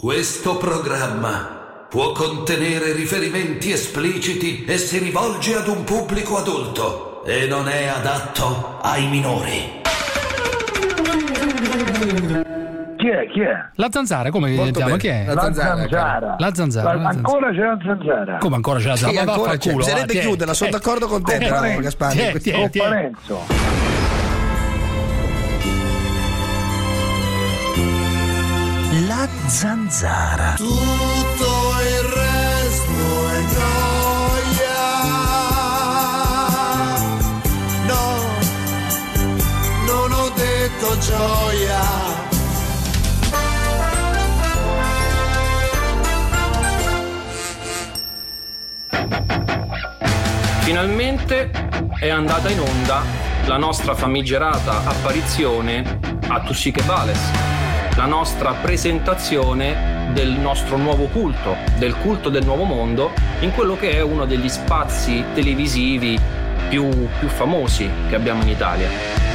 Questo programma può contenere riferimenti espliciti e si rivolge ad un pubblico adulto e non è adatto ai minori. Chi è? La zanzara, come chiama? Chi è? La zanzara. La zanzara. Ancora c'è la zanzara. Come ancora c'è la zanzara? Sì, Ma ancora vaffanculo, bisognerebbe chiuderla, sono d'accordo con te, però, Gaspari. Parenzo. La zanzara. Tutto il resto è gioia. No, non ho detto gioia. Finalmente è andata in onda la nostra famigerata apparizione a Tussiche Vales, la nostra presentazione del nostro nuovo culto, del culto del nuovo mondo, in quello che è uno degli spazi televisivi più famosi che abbiamo in Italia.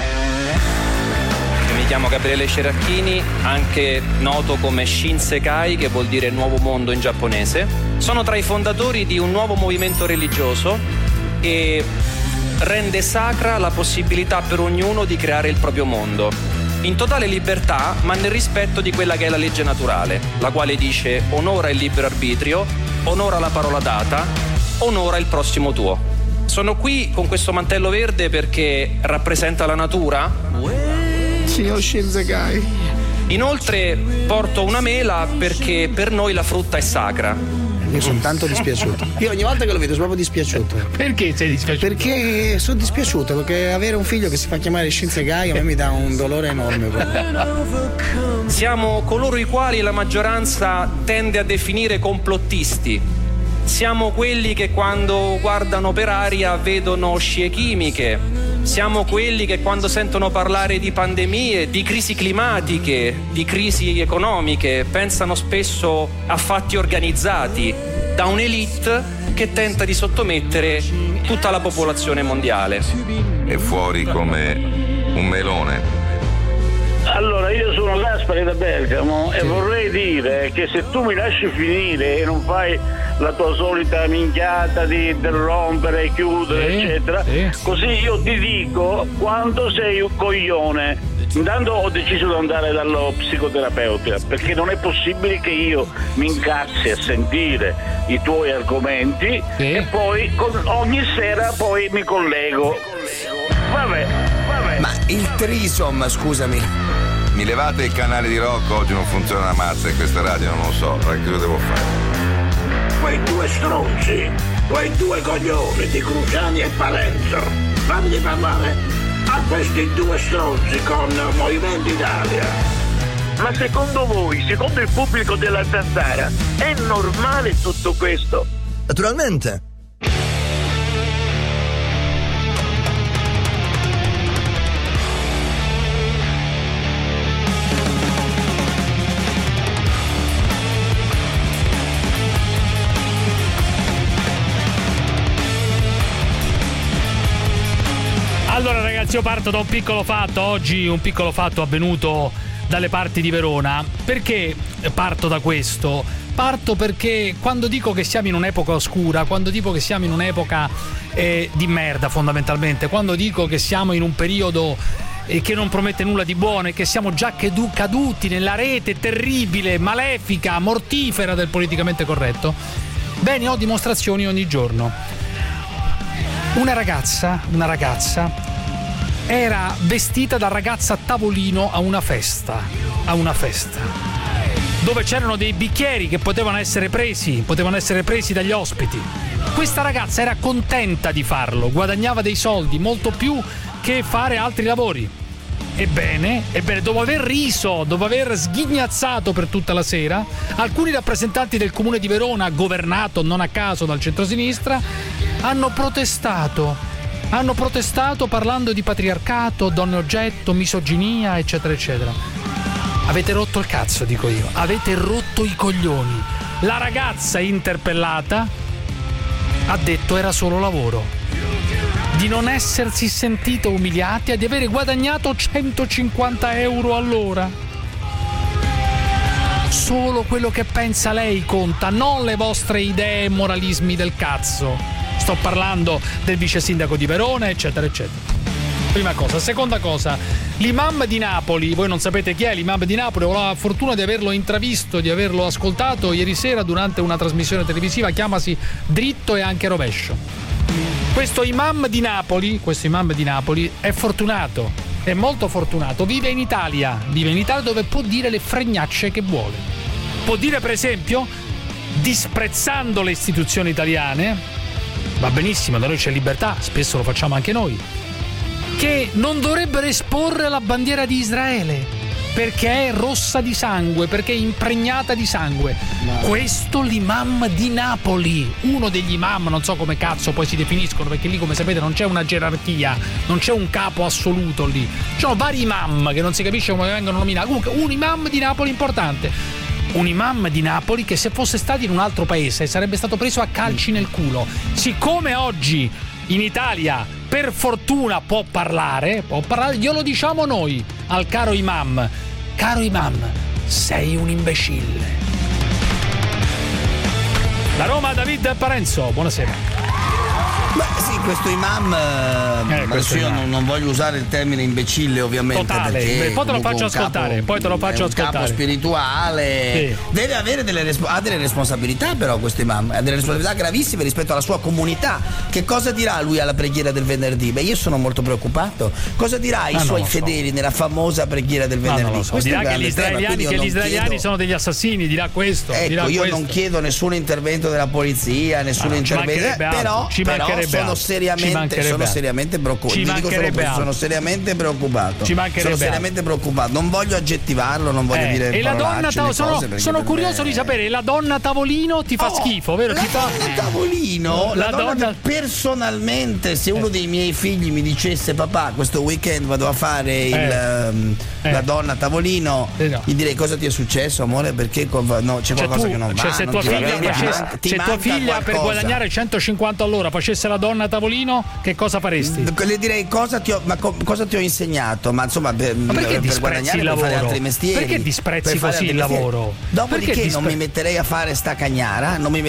Mi chiamo Gabriele Ceracchini, anche noto come Shinsekai, che vuol dire nuovo mondo in giapponese. Sono tra i fondatori di un nuovo movimento religioso che rende sacra la possibilità per ognuno di creare il proprio mondo, in totale libertà, ma nel rispetto di quella che è la legge naturale, la quale dice: onora il libero arbitrio, onora la parola data, onora il prossimo tuo. Sono qui con questo mantello verde perché rappresenta la natura. Signor Shinsekai. Inoltre porto una mela perché per noi la frutta è sacra. Io sono tanto dispiaciuto. Io ogni volta che lo vedo sono proprio dispiaciuto. Perché sei dispiaciuto? Perché sono dispiaciuto, perché avere un figlio che si fa chiamare Shinsekai a me mi dà un dolore enorme proprio. Siamo coloro i quali la maggioranza tende a definire complottisti. Siamo quelli che quando guardano per aria vedono scie chimiche. Siamo quelli che quando sentono parlare di pandemie, di crisi climatiche, di crisi economiche, pensano spesso a fatti organizzati da un'elite che tenta di sottomettere tutta la popolazione mondiale. È fuori come un melone. Allora, io sono Gaspari da Bergamo e vorrei dire che se tu mi lasci finire e non fai la tua solita minchiata di interrompere, chiudere, eccetera, così io ti dico quanto sei un coglione. Intanto ho deciso di andare dallo psicoterapeuta, perché non è possibile che io mi incazzi a sentire i tuoi argomenti e poi ogni sera poi mi collego. Vabbè. Ma il trisom, scusami. Mi levate il canale di rock, oggi non funziona una mazza in questa radio, non lo so, che cosa devo fare? Quei due stronzi, quei due coglioni di Cruciani e Parenzo, fammi parlare a questi due stronzi con Movimento Italia. Ma secondo voi, secondo il pubblico della Zanzara, è normale tutto questo? Naturalmente. Allora ragazzi, io parto da un piccolo fatto. Oggi un piccolo fatto avvenuto dalle parti di Verona. Perché parto da questo? Parto perché quando dico che siamo in un'epoca oscura, quando dico che siamo in un'epoca di merda fondamentalmente, quando dico che siamo in un periodo che non promette nulla di buono e che siamo già caduti nella rete terribile, malefica, mortifera del politicamente corretto, bene, ho dimostrazioni ogni giorno. Una ragazza era vestita da ragazza a tavolino a una festa dove c'erano dei bicchieri che potevano essere presi dagli ospiti. Questa ragazza era contenta di farlo, guadagnava dei soldi, molto più che fare altri lavori. Ebbene, dopo aver riso, dopo aver sghignazzato per tutta la sera, alcuni rappresentanti del comune di Verona, governato non a caso dal centrosinistra, hanno protestato parlando di patriarcato, donne oggetto, misoginia, eccetera eccetera. Avete rotto il cazzo, dico io, avete rotto i coglioni. La ragazza interpellata ha detto era solo lavoro, di non essersi sentita umiliata e di avere guadagnato 150 euro all'ora. Solo quello che pensa lei conta, non le vostre idee e moralismi del cazzo. Sto parlando del vice sindaco di Verona, eccetera, eccetera. Prima cosa. Seconda cosa, l'imam di Napoli, voi non sapete chi è l'imam di Napoli, ho la fortuna di averlo intravisto, di averlo ascoltato ieri sera durante una trasmissione televisiva, chiamasi Dritto e anche Rovescio. Questo imam di Napoli è fortunato, è molto fortunato, vive in Italia dove può dire le fregnacce che vuole. Può dire, per esempio, disprezzando le istituzioni italiane, va benissimo, da noi c'è libertà, spesso lo facciamo anche noi, che non dovrebbero esporre la bandiera di Israele perché è rossa di sangue, perché è impregnata di sangue. Questo l'imam di Napoli, uno degli imam, non so come cazzo poi si definiscono, perché lì, come sapete, non c'è una gerarchia, non c'è un capo assoluto lì. Ci sono vari imam che non si capisce come vengono nominati. Comunque un imam di Napoli importante. Un imam di Napoli che se fosse stato in un altro paese sarebbe stato preso a calci nel culo. Siccome oggi in Italia per fortuna può parlare, glielo diciamo noi al caro imam, sei un imbecille. Da Roma David Parenzo, buonasera. Beh sì, questo imam, adesso io non voglio usare il termine imbecille ovviamente, totale, perché poi te lo faccio ascoltare, un capo spirituale, sì. Deve avere delle responsabilità, però questo imam ha delle responsabilità gravissime rispetto alla sua comunità. Che cosa dirà lui alla preghiera del venerdì? Beh, io sono molto preoccupato. Cosa dirà ai suoi fedeli nella famosa preghiera del venerdì? Dirà che gli israeliani sono degli assassini, dirà questo. Ecco, dirà io questo. non chiedo nessun intervento della polizia, nessun intervento, però sono seriamente preoccupato. Sono seriamente preoccupato. Non voglio aggettivarlo, non voglio dire. E la donna sono curioso di sapere, la donna Tavolino ti fa schifo, vero? La donna personalmente, se uno dei miei figli mi dicesse papà questo weekend vado a fare la donna Tavolino, gli direi cosa ti è successo amore, perché c'è qualcosa che non va. Se tua figlia per guadagnare 150 all'ora facesse la donna Tavolino, che cosa faresti? Le direi cosa ti ho insegnato, ma insomma per guadagnare per fare altri mestieri. Perché disprezzi così il lavoro? Dopodiché non mi metterei a fare sta cagnara, non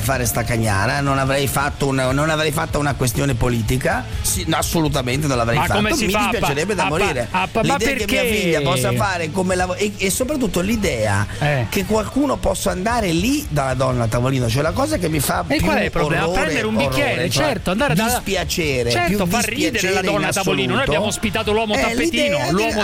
avrei fatto una questione politica, sì, no, assolutamente non l'avrei fatto. Mi dispiacerebbe da morire. L'idea che mia figlia possa fare come lavoro e soprattutto l'idea che qualcuno possa andare lì dalla donna Tavolino, cioè la cosa che mi fa più qual è il problema? Prendere un bicchiere, certo, andare da dispiacere, certo, fa ridere la donna Tavolino. Noi abbiamo ospitato l'uomo tappetino,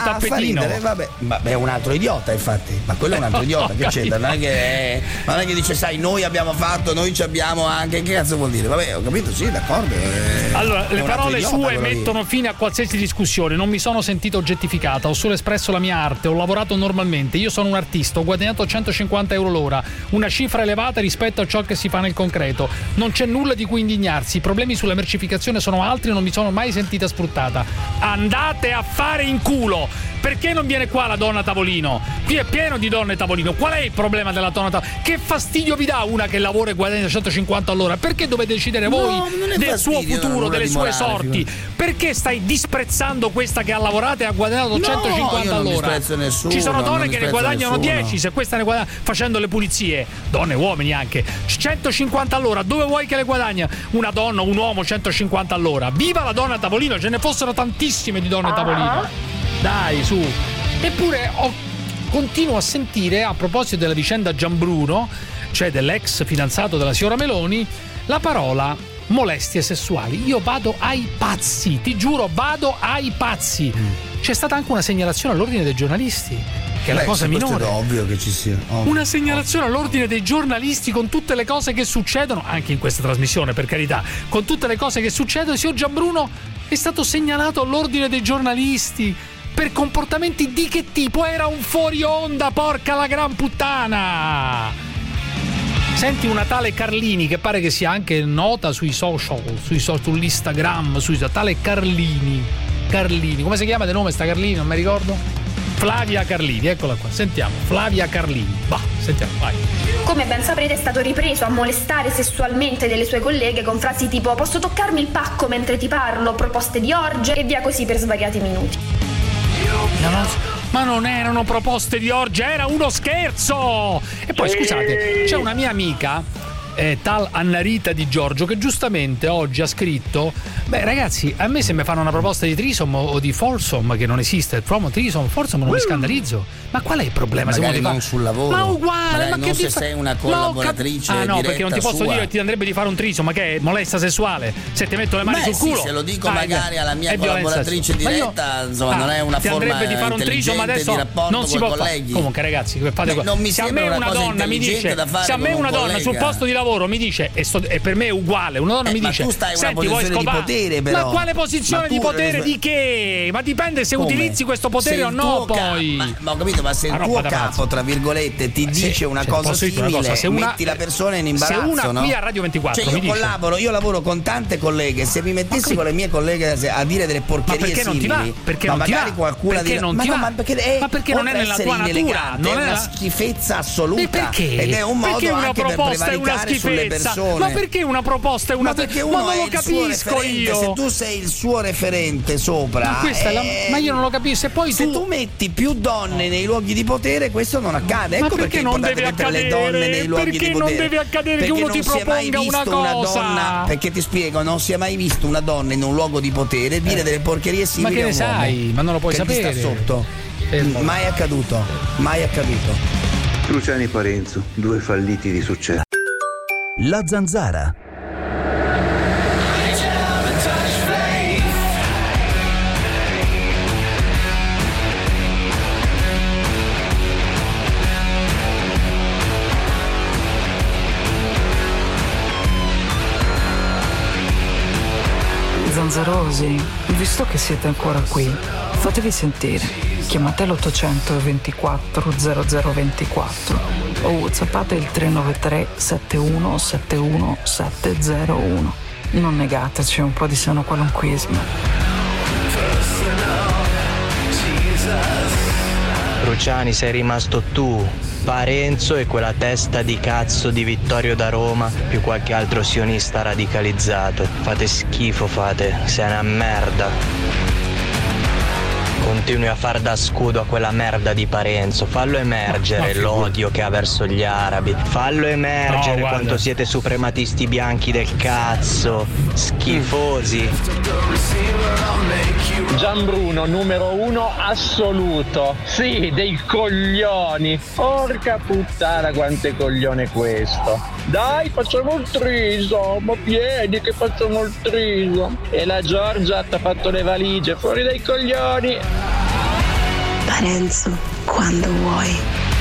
vabbè, è un altro idiota, infatti, ma quello è un altro idiota, che c'entra? Non è che dice, sai, noi abbiamo fatto, noi ci abbiamo anche, che cazzo vuol dire? Vabbè, ho capito, sì, d'accordo. Allora, le parole sue mettono fine a qualsiasi discussione. Non mi sono sentito oggettificata, ho solo espresso la mia arte, ho lavorato normalmente, io sono un artista, ho guadagnato 150 euro l'ora, una cifra elevata rispetto a ciò che si fa nel concreto. Non c'è nulla di cui indignarsi, i problemi sulla mercificazione sono altri e non mi sono mai sentita sfruttata. Andate a fare in culo! Perché non viene qua la donna Tavolino? Qui è pieno di donne Tavolino. Qual è il problema della donna Tavolino? Che fastidio vi dà una che lavora e guadagna 150 all'ora? Perché dovete decidere voi del suo futuro, delle sue sorti? Perché stai disprezzando questa che ha lavorato e ha guadagnato 150 all'ora? Nessuno, ci sono donne che ne guadagnano 10, se questa ne guadagna facendo le pulizie, donne e uomini anche. 150 all'ora, dove vuoi che le guadagna? Una donna, un uomo 150 all'ora. Viva la donna Tavolino, ce ne fossero tantissime di donne Tavolino. Dai, su. Eppure continuo a sentire, a proposito della vicenda Gianbruno, cioè dell'ex fidanzato della signora Meloni, la parola molestie sessuali. Io vado ai pazzi, ti giuro, vado ai pazzi. C'è stata anche una segnalazione all'ordine dei giornalisti, che è la cosa minore. È ovvio che ci sia. Una segnalazione all'ordine dei giornalisti con tutte le cose che succedono, anche in questa trasmissione, per carità, con tutte le cose che succedono. Il signor Gianbruno è stato segnalato all'ordine dei giornalisti per comportamenti di che tipo? Era un fuori onda, porca la gran puttana! Senti una tale Carlini, che pare che sia anche nota sui social, sull'Instagram, tale Carlini, come si chiama di nome sta Carlini? Non mi ricordo. Flavia Carlini, eccola qua, sentiamo, Flavia Carlini, sentiamo, vai. Come ben saprete è stato ripreso a molestare sessualmente delle sue colleghe con frasi tipo posso toccarmi il pacco mentre ti parlo, proposte di orge e via così per svariati minuti. Ma non erano proposte di orgia, era uno scherzo! E poi scusate, c'è una mia amica, tal Annarita Di Giorgio, che giustamente oggi ha scritto: beh ragazzi, a me se mi fanno una proposta di threesome o di foursome, che non esiste, threesome, foursome, non mi scandalizzo. Ma qual è il problema? Magari non sul lavoro, ma uguale, ma non che se sei una collaboratrice no, perché non ti posso dire che ti andrebbe di fare un threesome, ma che è molestia sessuale? Se ti metto le mani sul culo, se lo dico magari alla mia collaboratrice diretta, insomma, non è una forma andrebbe di fare un threesome adesso, di rapporto non si può colleghi. Comunque ragazzi, fate non mi se a me una donna mi dice, se a me una donna sul posto di lavoro mi dice, e per me è uguale, una donna mi dice: ma tu stai in una senti, posizione di potere, però. Ma quale posizione di potere di che? Ma dipende se utilizzi questo potere o no, poi. Ma ho capito, ma se il tuo capo, tra virgolette, ti dice una cosa simile, metti la persona in imbarazzo, se una no? qui a Radio 24 cioè io lavoro con tante colleghe, se mi mettessi con le mie colleghe a dire delle porcherie simili, perché ma non ti magari va? qualcuna perché non ti va? Ma perché non è nella tua natura? Non è una schifezza assoluta. Perché? Ed è un modo anche per prevaricare sulle persone. Ma perché una proposta è una perché uno non è lo capisco io. Se tu sei il suo referente sopra, ma io non lo capisco. E poi se tu metti più donne nei luoghi di potere, questo non accade. Ecco perché non deve accadere le donne nei luoghi di potere. Perché non deve accadere che uno ti proponga una cosa? Donna, perché ti spiego, non si è mai visto una donna in un luogo di potere dire delle porcherie simili. Ma che ne sai? Ma non lo puoi sapere. Sta sotto. Mai accaduto. Cruciani e Parenzo, due falliti di successo. La Zanzara. Zanzarosi, visto che siete ancora qui, fatevi sentire. Chiamate l'800 24 0024 o whatsappate il 393 71 71 701. Non negateci un po' di sano qualunquismo. Cruciani, sei rimasto tu, Parenzo e quella testa di cazzo di Vittorio da Roma, più qualche altro sionista radicalizzato. Fate schifo, sei una merda. Continui a far da scudo a quella merda di Parenzo, fallo emergere l'odio che ha verso gli arabi, fallo emergere quanto siete suprematisti bianchi del cazzo, schifosi. Gianbruno numero 1 assoluto, sì, dei coglioni, porca puttana quante coglione questo. Dai, facciamo il threesome, ma vieni che facciamo il threesome. E la Giorgia ti ha fatto le valigie, fuori dai coglioni. Parenzo, quando vuoi.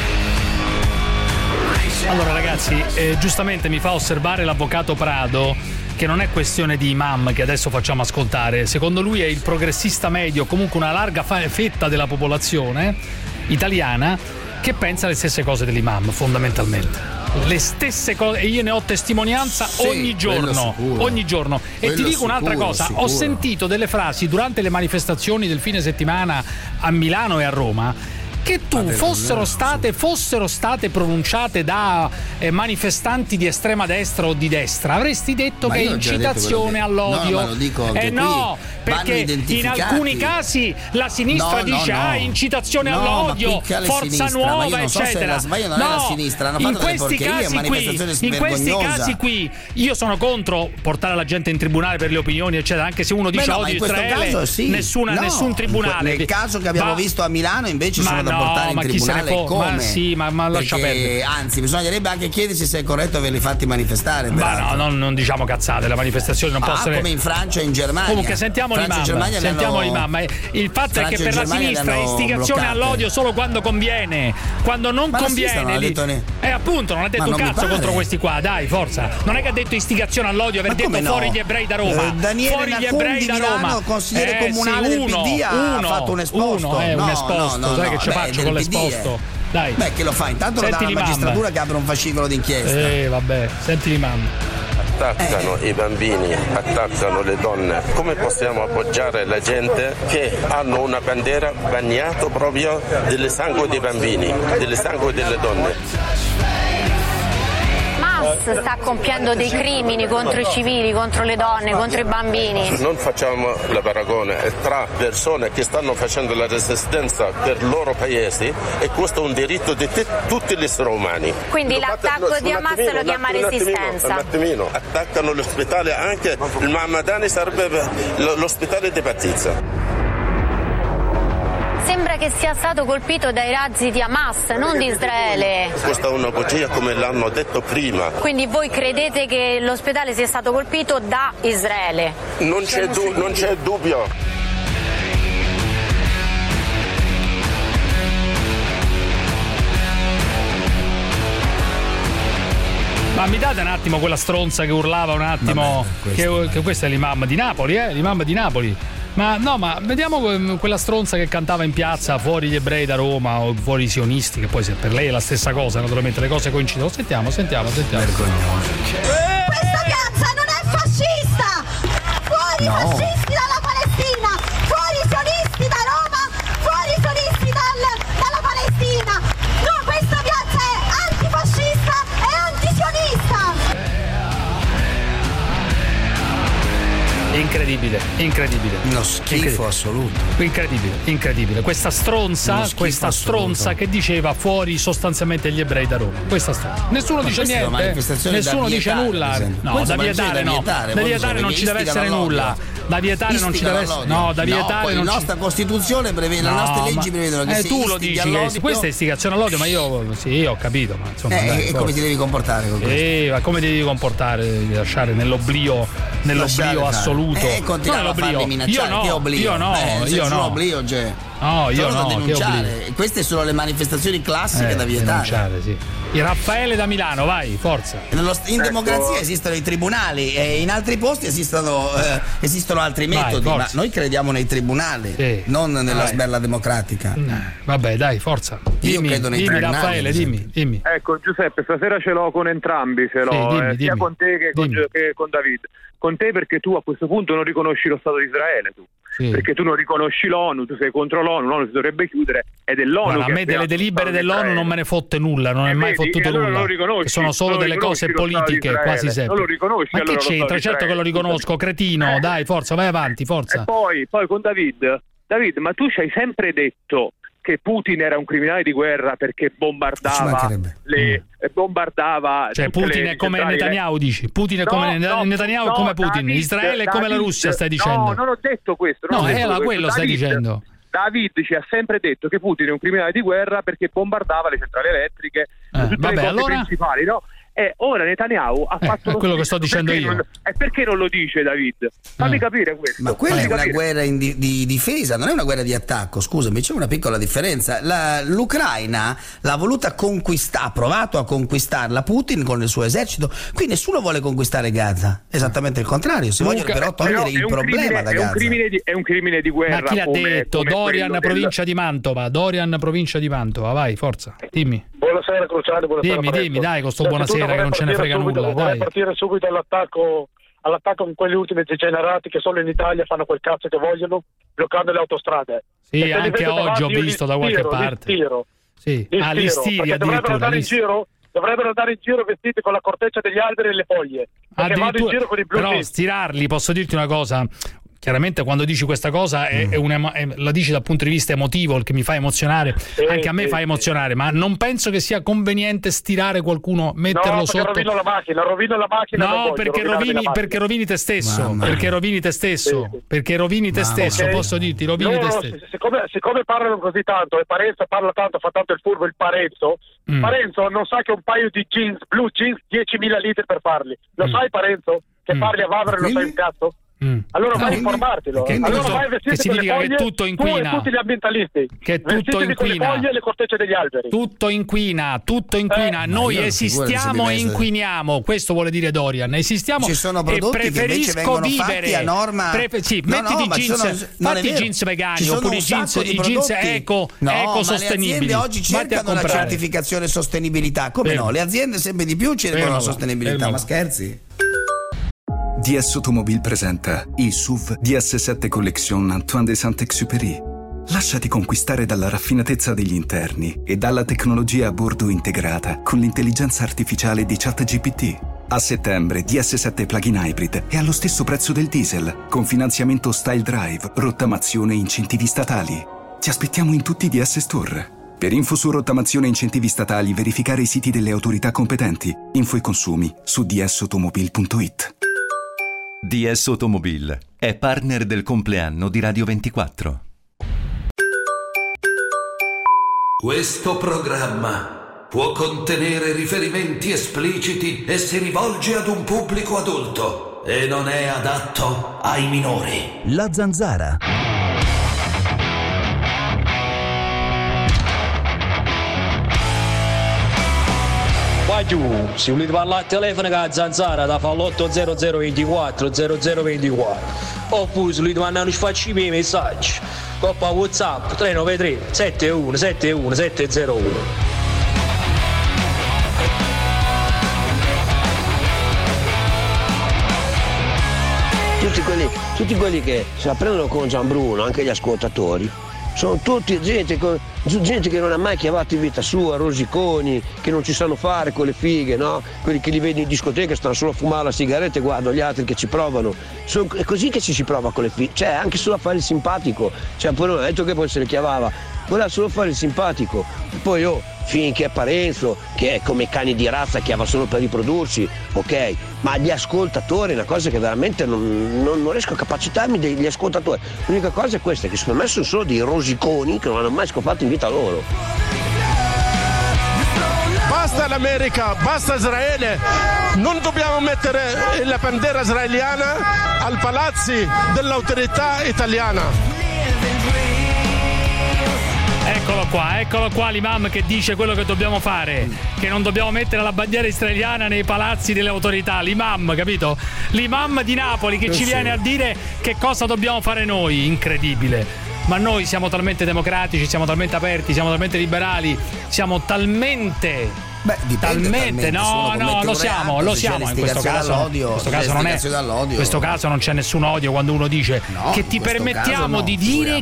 Allora ragazzi, giustamente mi fa osservare l'avvocato Prado che non è questione di imam che adesso facciamo ascoltare. Secondo lui è il progressista medio, comunque una larga fetta della popolazione italiana che pensa le stesse cose dell'imam, fondamentalmente. Le stesse cose, e io ne ho testimonianza ogni giorno. E ti dico un'altra cosa, ho sentito delle frasi durante le manifestazioni del fine settimana a Milano e a Roma che fossero state pronunciate da manifestanti di estrema destra o di destra, avresti detto che è incitazione all'odio. No, ma lo dico anche no, perché in alcuni casi la sinistra dice incitazione all'odio, forza nuova, eccetera. In questi casi qui io sono contro portare la gente in tribunale per le opinioni, eccetera, anche se uno dice odio Israele, nessun tribunale. Nel caso che abbiamo visto a Milano invece sono da portare in tribunale, come? Ma lascia perdere. Anzi, bisognerebbe anche chiedersi se è corretto averli fatti manifestare. Ma no, non diciamo cazzate, le manifestazioni non possono. Come in Francia e in Germania. Comunque sentiamo l'imam. Il fatto è che per la sinistra è istigazione all'odio solo quando conviene. Quando non conviene. Appunto, non ha detto un cazzo contro questi qua, dai, forza. Non è che ha detto istigazione all'odio, aver detto fuori gli ebrei da Roma. Fuori gli ebrei da Roma. Consigliere comunale del PD ha fatto un esposto. Un esposto, sai che ci faccio con l'esposto? Dai. Beh, che lo fa? Intanto lo dà alla magistratura che apre un fascicolo d'inchiesta. Vabbè, senti l'imam. Attaccano i bambini, attaccano le donne. Come possiamo appoggiare la gente che hanno una bandiera bagnata proprio del sangue dei bambini, del sangue delle donne? sta compiendo dei crimini contro i civili, contro le donne, contro i bambini. Non facciamo la paragone tra persone che stanno facendo la resistenza per i loro paesi, e questo è un diritto di tutti gli esseri umani. Quindi l'attacco di Hamas lo chiama resistenza? Un attimino, attaccano l'ospedale, anche il Mahamadani sarebbe l'ospedale di Batizza. Sembra che sia stato colpito dai razzi di Hamas, non di Israele. Questa è una bugia, come l'hanno detto prima. Quindi voi credete che l'ospedale sia stato colpito da Israele? Non c'è dubbio. Ma mi date un attimo quella stronza che urlava un attimo? Vabbè, che questo è l'imam di Napoli, l'imam di Napoli. Ma no, ma vediamo quella stronza che cantava in piazza fuori gli ebrei da Roma o fuori i sionisti, che poi se per lei è la stessa cosa, naturalmente le cose coincidono. Sentiamo. Questa piazza non è fascista! Fuori i fascisti dalla Palestina! Fuori i sionisti da Roma! Fuori i sionisti dalla Palestina! No, questa piazza è antifascista e antisionista! Incredibile. Uno schifo assoluto. Incredibile. Questa stronza che diceva fuori sostanzialmente gli ebrei da Roma. Questa stronza. Nessuno dice niente. Nessuno dice nulla. No, da vietare no. Da vietare non ci deve essere nulla. Da vietare non ci deve essere. No, da vietare non ci. La nostra Costituzione prevede, le nostre leggi prevedono che se tu lo dici che questa è istigazione all'odio, ma io sì, ho capito, ma insomma. E come ti devi comportare con questo? Ma come ti devi comportare? Devi lasciare nell'oblio assoluto. Continuava a farmi minacciare. Io no. Oblio, cioè. No, io no. Denunciare. Queste sono le manifestazioni classiche da vietare. Sì. Il Raffaele da Milano, vai, forza. In democrazia esistono i tribunali e in altri posti esistono altri metodi, ma noi crediamo nei tribunali, non nella sberla democratica. Vabbè, dai, forza. Io credo nei tribunali. Raffaele, dimmi. Ecco, Giuseppe, stasera ce l'ho con entrambi, sia con te che con David. Con te perché tu a questo punto non riconosci lo Stato di Israele, perché tu non riconosci l'ONU, tu sei contro l'ONU si dovrebbe chiudere, ed è l'ONU. Guarda, a me delle delibere dell'ONU non me ne fotte nulla, non è mai fottuto nulla. Che sono solo delle cose politiche, quasi sempre. Non lo riconosci. Ma che c'entra? Certo che lo riconosco, cretino, dai, forza, vai avanti, forza. E poi con David, ma tu ci hai sempre detto che Putin era un criminale di guerra perché bombardava cioè Putin è come Netanyahu, dici? Putin è come Netanyahu, come Putin. David, Israele è come la Russia, stai dicendo? No, non ho detto questo. Quello stai dicendo. David ci ha sempre detto che Putin è un criminale di guerra perché bombardava le centrali elettriche, tutte le cose principali, no? E ora Netanyahu ha fatto quello che sto dicendo io. E perché non lo dice David? Fammi capire questo. Ma quella è una guerra di difesa, non è una guerra di attacco. Scusami, c'è una piccola differenza. L'Ucraina l'ha voluta conquistare, ha provato a conquistarla Putin con il suo esercito. Qui nessuno vuole conquistare Gaza. Esattamente il contrario. Si vogliono però togliere il problema da Gaza. È un crimine di guerra. Ma chi l'ha detto? Dorian, provincia di Mantova. Vai, forza. Dimmi. Buonasera Cruciani, buonasera. Dimmi, dai, con sto buonasera che non ce ne frega nulla. Vorrei partire subito all'attacco con quegli ultimi degenerati che solo in Italia fanno quel cazzo che vogliono, bloccando le autostrade. Sì, anche oggi ho visto da qualche parte. L'Istiria addirittura. Dovrebbero andare in giro vestiti con la corteccia degli alberi e le foglie. Perché vanno in giro con i blu. Però stirarli, posso dirti una cosa. Chiaramente quando dici questa cosa la dici dal punto di vista emotivo, il che mi fa emozionare, anche a me fa emozionare, ma non penso che sia conveniente stirare qualcuno, metterlo sotto. Rovina la macchina. No, perché rovini te stesso. Perché rovini te stesso. Perché rovini te stesso, posso dirti, rovini te stesso. Siccome parlano così tanto e Parenzo parla tanto, fa tanto il furbo il Parenzo non sa che un paio di jeans, blue jeans, 10.000 litri per farli. Lo sai Parenzo? Che parli a Vavere e non sai un cazzo? Allora vai a informartelo. Allora vai a vestirti che significa con le foglie, che tutto inquina. Tu e tutti gli ambientalisti. Che tutto inquina. Con le foglie e le cortecce degli alberi. Tutto inquina. Noi esistiamo e inquiniamo. Questo vuole dire Dorian. Esistiamo. Ci sono prodotti e preferisco vivere a norma. Fatti jeans vegani oppure i jeans eco sostenibili. Le aziende oggi cercano la certificazione sostenibilità. Come no? Le aziende sempre di più cercano la sostenibilità. Ma scherzi? DS Automobile presenta il SUV DS7 Collection Antoine de Saint-Exupéry. Lasciati conquistare dalla raffinatezza degli interni e dalla tecnologia a bordo integrata con l'intelligenza artificiale di ChatGPT. A settembre DS7 plug-in hybrid è allo stesso prezzo del diesel, con finanziamento Style Drive, rottamazione e incentivi statali. Ti aspettiamo in tutti i DS Store. Per info su rottamazione e incentivi statali, verificare i siti delle autorità competenti. Info e consumi su dsautomobil.it. DS Automobil è partner del compleanno di Radio 24. Questo programma può contenere riferimenti espliciti e si rivolge ad un pubblico adulto e non è adatto ai minori. La Zanzara. Qua giù, se volete parlare al telefono con la Zanzara da fa l'80024 0024 oppure se volete mandare un sfacci i messaggi coppa WhatsApp 393 71 71 701. Tutti quelli che se la prendono con Gianbruno, anche gli ascoltatori, sono tutti gente che non ha mai chiavato in vita sua, rosiconi, che non ci sanno fare con le fighe, no? Quelli che li vedi in discoteca stanno solo a fumare la sigaretta e guardano gli altri che ci provano. È così che ci si prova con le fighe, cioè anche solo a fare il simpatico, cioè poi non ha detto che poi se le chiavava, voleva solo fare il simpatico. E poi finché Parenzo, che è come cani di razza, chiava solo per riprodursi, ok, ma gli ascoltatori è una cosa che veramente non riesco a capacitarmi degli ascoltatori. L'unica cosa è questa, che secondo me sono solo dei rosiconi che non hanno mai scopato in vita loro. Basta l'America, basta Israele, non dobbiamo mettere la bandiera israeliana al palazzi dell'autorità italiana. Eccolo qua l'imam che dice quello che dobbiamo fare, che non dobbiamo mettere la bandiera israeliana nei palazzi delle autorità. L'imam, capito? L'imam di Napoli che ci viene a dire che cosa dobbiamo fare noi. Incredibile. Ma noi siamo talmente democratici, siamo talmente aperti, siamo talmente liberali, siamo talmente... talmente no, lo siamo in questo caso. In questo caso non c'è nessun odio quando uno dice che ti permettiamo di dire,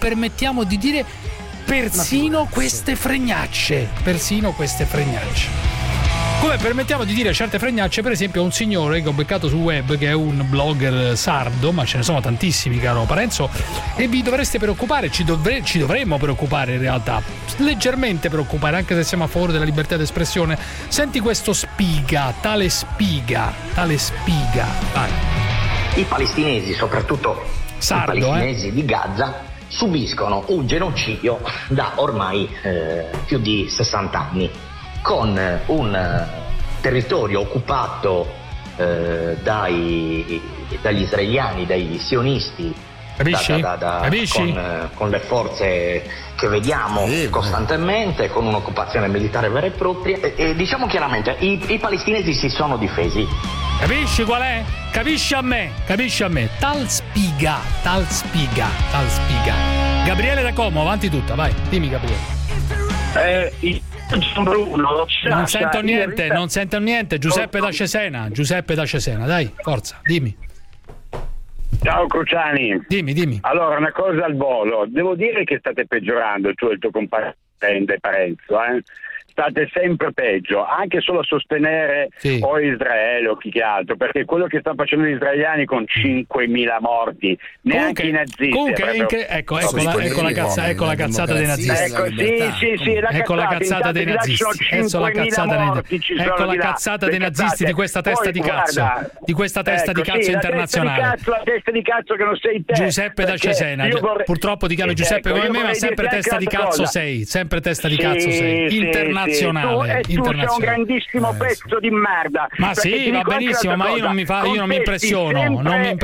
persino queste fregnacce. Come permettiamo di dire certe fregnacce, per esempio, a un signore che ho beccato sul web, che è un blogger sardo, ma ce ne sono tantissimi, caro Parenzo, e vi dovreste preoccupare, ci dovremmo preoccupare in realtà, leggermente preoccupare, anche se siamo a favore della libertà d'espressione. Senti questo tale spiga, vai. I palestinesi, soprattutto sardo, i palestinesi di Gaza, subiscono un genocidio da ormai più di 60 anni, con un territorio occupato dagli israeliani, dai sionisti, con le forze che vediamo costantemente, con un'occupazione militare vera e propria, e diciamo chiaramente i palestinesi si sono difesi. Capisci qual è? Capisci a me. Tal spiga. Gabriele da Como, avanti tutta, vai, dimmi Gabriele. Non sento niente. Giuseppe da Cesena, dai, forza, dimmi. Ciao Cruciani. Dimmi. Allora, una cosa al volo. Devo dire che state peggiorando, tu e il tuo compagno Parenzo, state sempre peggio, anche solo a sostenere o Israele o chi che altro, perché quello che stanno facendo gli israeliani con 5.000 morti, neanche i nazisti. Comunque, ecco la cazzata dei nazisti. Ecco la cazzata dei nazisti. Ecco la cazzata dei nazisti di questa testa di cazzo. Di questa testa di cazzo internazionale. La testa di cazzo che non sei te. Giuseppe da Cesena. Purtroppo ti chiami Giuseppe come me, ma sempre testa di cazzo sei. Sempre testa di cazzo sei. Internazionale. Tu sei un grandissimo pezzo di merda. Ma sì, va benissimo, ma io non mi impressiono.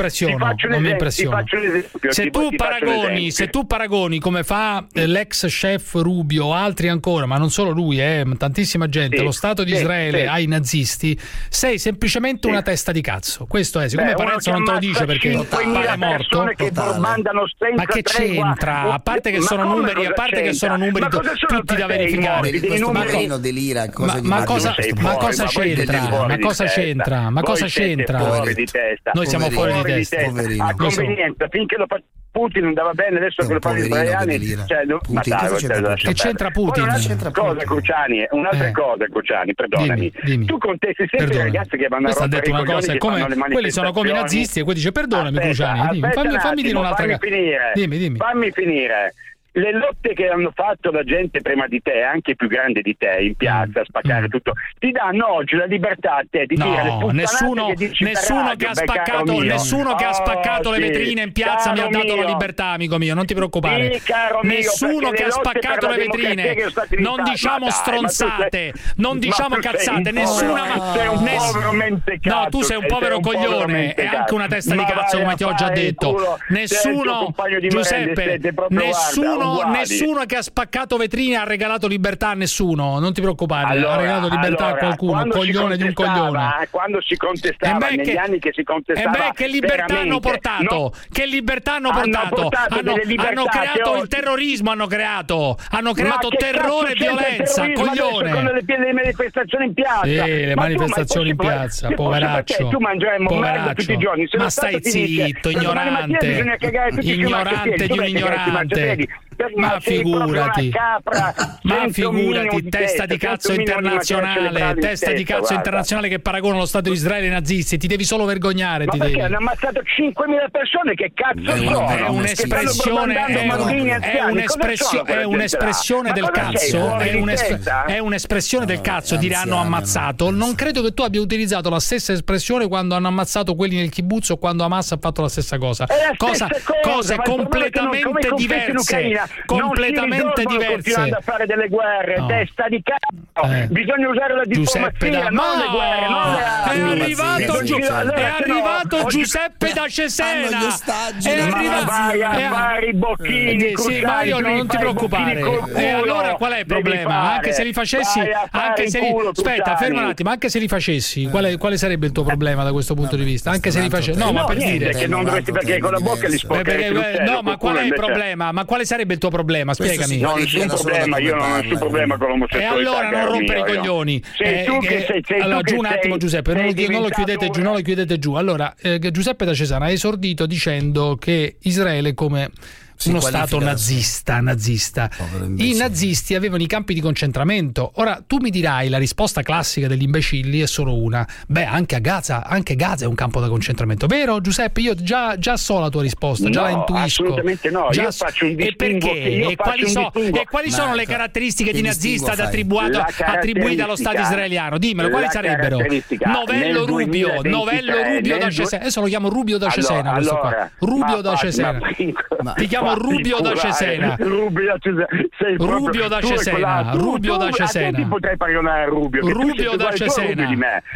Se tu paragoni come fa l'ex chef Rubio o altri ancora, ma non solo lui, tantissima gente, lo Stato di Israele ai nazisti, sei semplicemente una testa di cazzo. Questo è, siccome Parenzo non te lo dice perché è morto. Ma che c'entra? A parte che sono numeri, tutti da verificare. Delira, ma cosa c'entra? Noi siamo fuori di testa. A convenienza, finché lo Putin andava bene, adesso che lo fanno gli israeliani, che c'entra Putin? Un'altra cosa, Cruciani, perdonami. Dimmi. Tu contesti sempre i ragazzi che vanno a rompere i coglioni, quelli sono come i nazisti, e poi dice perdonami, Cruciani, fammi dire un'altra cosa. Dimmi. Fammi finire. Le lotte che hanno fatto la gente prima di te, anche più grande di te, in piazza, a spaccare tutto, ti danno oggi la libertà a te di dire le puttanate che dici nessuno che ha spaccato le vetrine in piazza mi ha dato la libertà, amico mio, non ti preoccupare. Nessuno che ha spaccato le vetrine, non diciamo stronzate, non diciamo cazzate, nessuna. No, tu sei un povero coglione e anche una testa di cazzo, come ti ho già detto. Nessuno, Giuseppe, nessuno che ha spaccato vetrine ha regalato libertà a nessuno, non ti preoccupare, ha regalato libertà a qualcuno, coglione di un coglione. Quando si contestava, negli anni che si contestava, che libertà hanno portato? Che libertà hanno portato? Hanno creato il terrorismo, hanno creato terrore e violenza, coglione. Con le manifestazioni in piazza. Le manifestazioni in piazza, poveraccio. Tu mangerai merda tutti i giorni. Ma stai zitto, ignorante di un ignorante. Ma figurati, testa di cazzo internazionale che paragona lo Stato di Israele ai nazisti, ti devi solo vergognare. Ma perché hanno ammazzato 5.000 persone, che cazzo sono? È un'espressione del cazzo, è un'espressione del cazzo dire hanno ammazzato. Non credo che tu abbia utilizzato la stessa espressione quando hanno ammazzato quelli nel kibbutz o quando Hamas ha fatto la stessa cosa. Cose completamente diverse. Completamente diverse. Continuando a fare delle guerre, testa di cazzo. Bisogna usare la diplomazia, non le guerre, non le armi. È arrivato Giuseppe da Cesena. Vai a fare i bocchini. Sì, ma io non ti preoccupare. E allora qual è il problema? Anche se li facessi, aspetta, ferma un attimo, anche se li facessi, quale sarebbe il tuo problema da questo punto di vista? Anche se li facessi. No, ma per dire che non dovresti, perché con la bocca li sporcheresti. No, ma qual è il problema? Ma quale sarebbe il tuo problema? Spiegami. Non ho nessun problema, io non ho nessun problema con l'omosessualità. E allora non rompere i coglioni. Sei tu che sei. Allora, giù un attimo, Giuseppe, non lo chiudete giù. Allora, Giuseppe da Cesana ha esordito dicendo che Israele è come uno stato nazista. I nazisti avevano i campi di concentramento. Ora tu mi dirai la risposta classica degli imbecilli è solo una: beh, anche Gaza è un campo da concentramento, vero Giuseppe? Io già so la tua risposta, già la intuisco. Assolutamente no, io faccio un distinguo. E quali sono le caratteristiche di nazista attribuite allo Stato israeliano? Dimmelo, quali sarebbero? Novello Rubio da Cesena. Adesso lo chiamo Rubio da Cesena, questo qua. Rubio da Cesena. Ti chiamo Rubio da Cesena. Rubio da Cesena. Ti potrei paragonare a Rubio da Cesena.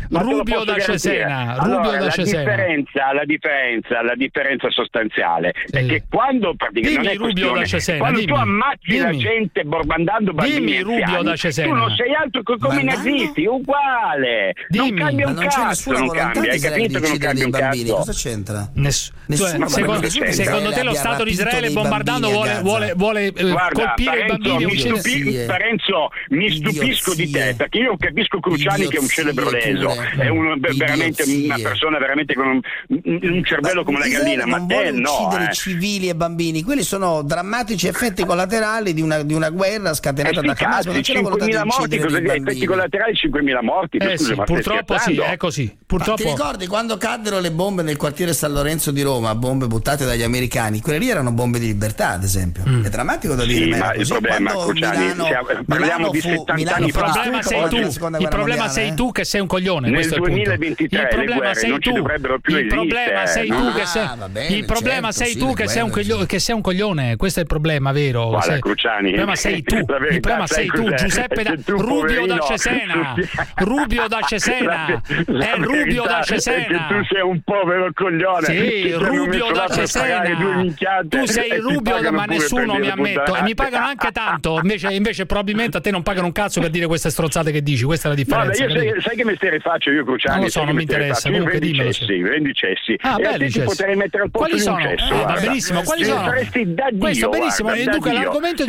La differenza sostanziale è che quando praticamente quando tu ammazzi la gente bombardando bambini anziani, tu non sei altro come i nazisti, uguale. Non cambia un cazzo, non cambia. Hai capito che non cambia un cazzo? Cosa c'entra? Secondo te lo Stato di Israele bombardando vuole colpire i bambini? Parenzo, mi stupisco di te, perché io capisco Cruciani che è un celebro leso, è veramente una persona veramente con un cervello come una gallina, ma te no. Uccidere civili e bambini, quelli sono drammatici effetti collaterali di una guerra scatenata da Hamas. 5.000 morti, effetti collaterali 5.000 morti. Sì, purtroppo sì, è così. Purtroppo. Ti ricordi quando caddero le bombe nel quartiere San Lorenzo di Roma, bombe buttate dagli americani? Quelle lì erano bombe di libertà, ad esempio. È drammatico da dire, ma il problema, Cruciani, parliamo di 70 anni fa. Il problema sei tu che sei un coglione. Nel 2023 il problema sei tu. Il problema sei tu che sei un coglione. Questo è il problema, vero? Guarda, Cruciani, il problema sei tu. Il problema sei tu, Giuseppe Rubio da Cesena. Rubio da Cesena. È Rubio da Cesena. Tu sei un povero coglione. Sì, Rubio da Cesena. Tu sei Rubio, ma nessuno mi ammetto. E mi pagano anche tanto. Invece probabilmente a te non pagano un cazzo per dire queste strozzate che dici. Questa è la differenza. Guarda, io sai che mestiere faccio io, Cruciani? Non lo so, non mi interessa. Comunque dimmelo. Vendi cessi. Ah, belli ti potrei mettere al posto di un cesso. Va benissimo. Quali sono? Questo benissimo. Dunque l'argomento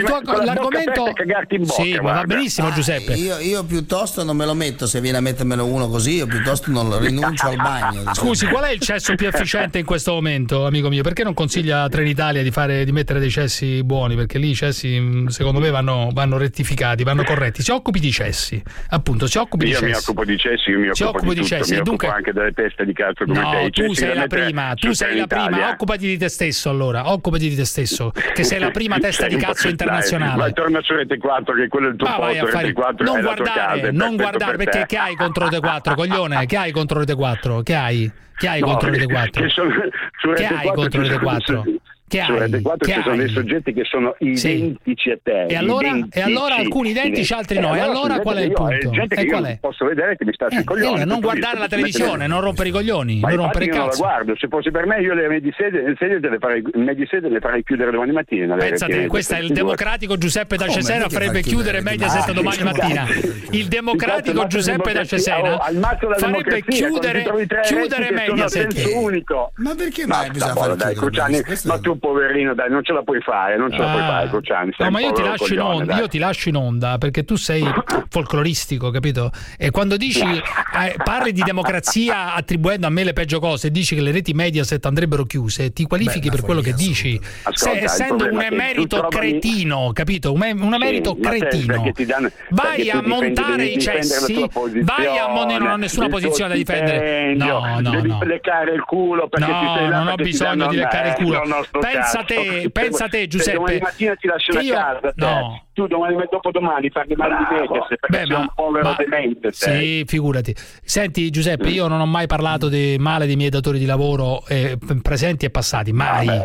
Sì, ma va benissimo, Giuseppe. Io piuttosto non me lo metto, se viene a mettermelo uno così, io piuttosto non d'accordo, rinuncio al bagno. Scusi, qual è il cesso più efficiente in questo momento, amico mio? Perché non consiglia a Trenitalia di mettere dei cessi buoni? Perché lì i cessi, secondo me, vanno rettificati, vanno corretti. Si occupi di cessi, appunto, si occupi di cessi. Io mi occupo di cessi, io mi occupo di tutto, mi occupo anche delle teste di cazzo come te. No, tu sei la prima, occupati di te stesso allora, occupati di te stesso, che sei la prima testa di cazzo internazionale. Ma torna su Rete 4, che quello è il tuo posto, Rete 4 non guardare, non guardare, perché che hai contro Rete 4, coglione? Che hai contro Rete 4? Che hai contro Rete 4? Che hai contro Rete 4? Su Rete 4 ci sono dei soggetti che sono identici a te. E allora alcuni identici, altri no. E allora qual è il punto? Gente che io posso vedere che mi sta sui coglioni. Non guardare la televisione, non rompere i coglioni, non rompere il cazzo. Non la guardo, se fosse per me io le Medisede le farei chiudere domani mattina. Pensate, questo è il democratico Giuseppe da Cesena, farebbe chiudere Mediaset domani mattina. Il democratico Giuseppe da Cesena farebbe chiudere Mediaset. Ma perché mai bisogna fare Cruciani? Ma tu poverino, dai, non ce la puoi fare, Cruciani. No, ma io ti lascio in onda perché tu sei folcloristico, capito? E quando dici parli di democrazia attribuendo a me le peggio cose, dici che le reti Mediaset andrebbero chiuse, ti qualifichi per quello che dici. Essendo un emerito cretino, capito? Un emerito cretino. Vai a montare i cessi, non ho nessuna posizione da difendere. No. Devi leccare il culo perché non ho bisogno di leccare il culo. Pensa te, Giuseppe. Domani mattina ti lascio la casa. No. Tu dopodomani farmi male di Mediaset perché sei un povero demente. Sì, figurati. Senti, Giuseppe, io non ho mai parlato male dei miei datori di lavoro presenti e passati. Mai.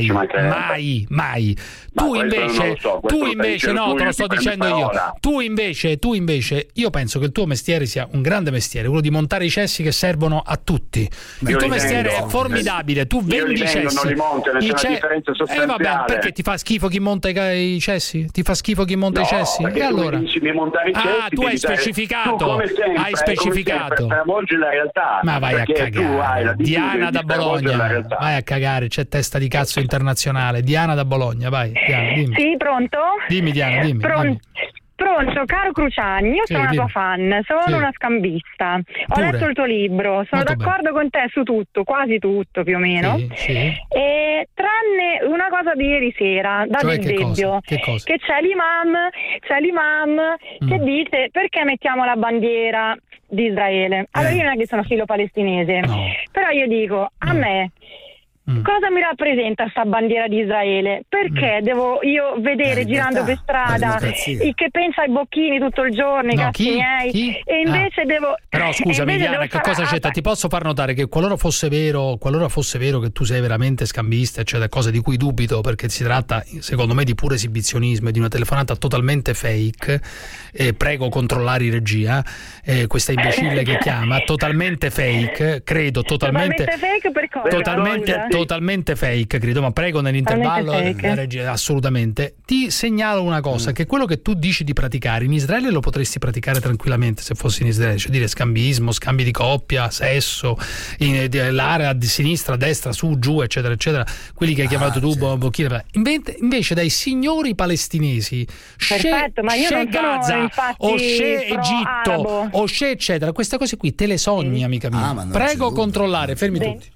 Tu invece, no, te lo sto dicendo io. Tu invece, io penso che il tuo mestiere sia un grande mestiere, quello di montare i cessi che servono a tutti. Il tuo mestiere è formidabile. Tu vendi i cessi. Non li monto, c'è una differenza sostanziale. Vabbè, perché ti fa schifo chi monta i cessi? Ti fa schifo chi monta i cessi? E allora? Tu hai specificato. Hai specificato. Travolgi la realtà. Ma vai a cagare. Diana da Bologna. Vai a cagare, c'è testa di cazzo internazionale. Diana da Bologna, vai. Diana, dimmi. Sì, pronto? Dimmi, Diana, dimmi. Pronto, caro Cruciani, io sono una tua fan, sono una scambista. Ho letto il tuo libro, sono d'accordo con te su tutto, quasi tutto più o meno. E tranne una cosa di ieri sera, da Bibbio, che c'è l'imam che dice perché mettiamo la bandiera di Israele. Allora io non è che sono filo palestinese, però io dico, a me cosa mi rappresenta sta bandiera di Israele? Perché devo io vedere girando per strada che pensa ai bocchini tutto il giorno, i cazzi miei, e invece devo. Però scusami, Diana, che cosa c'è? Ti posso far notare che qualora fosse vero che tu sei veramente scambista, eccetera, cosa di cui dubito, perché si tratta, secondo me, di puro esibizionismo e di una telefonata totalmente fake. Prego controllare in regia questa imbecille che chiama, totalmente fake, credo, totalmente fake per cosa? Totalmente fake, credo, ma prego nell'intervallo assolutamente. Ti segnalo una cosa, che quello che tu dici di praticare in Israele lo potresti praticare tranquillamente se fossi in Israele, cioè dire scambismo, scambi di coppia, sesso, l'area di sinistra, destra, su, giù, eccetera, eccetera, quelli che hai chiamato tu, bocchine. Invece dai signori palestinesi, perfetto, ma io non Gaza, o Egitto, o eccetera, queste cose qui te le sogni, amica mia. Prego controllare, fermi tutti.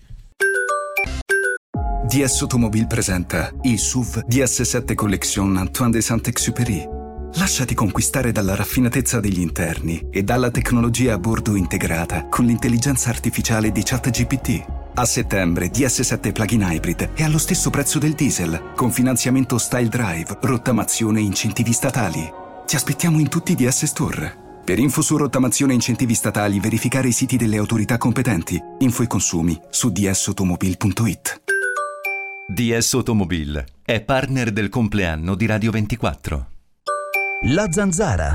DS Automobile presenta il SUV DS7 Collection Antoine de Saint-Exupéry. Lasciati conquistare dalla raffinatezza degli interni e dalla tecnologia a bordo integrata con l'intelligenza artificiale di ChatGPT. A settembre DS7 Plug-in Hybrid è allo stesso prezzo del diesel, con finanziamento Style Drive, rottamazione e incentivi statali. Ti aspettiamo in tutti i DS Store. Per info su rottamazione e incentivi statali, verificare i siti delle autorità competenti. Info e consumi su dsautomobile.it. DS Automobile è partner del compleanno di Radio 24. La Zanzara.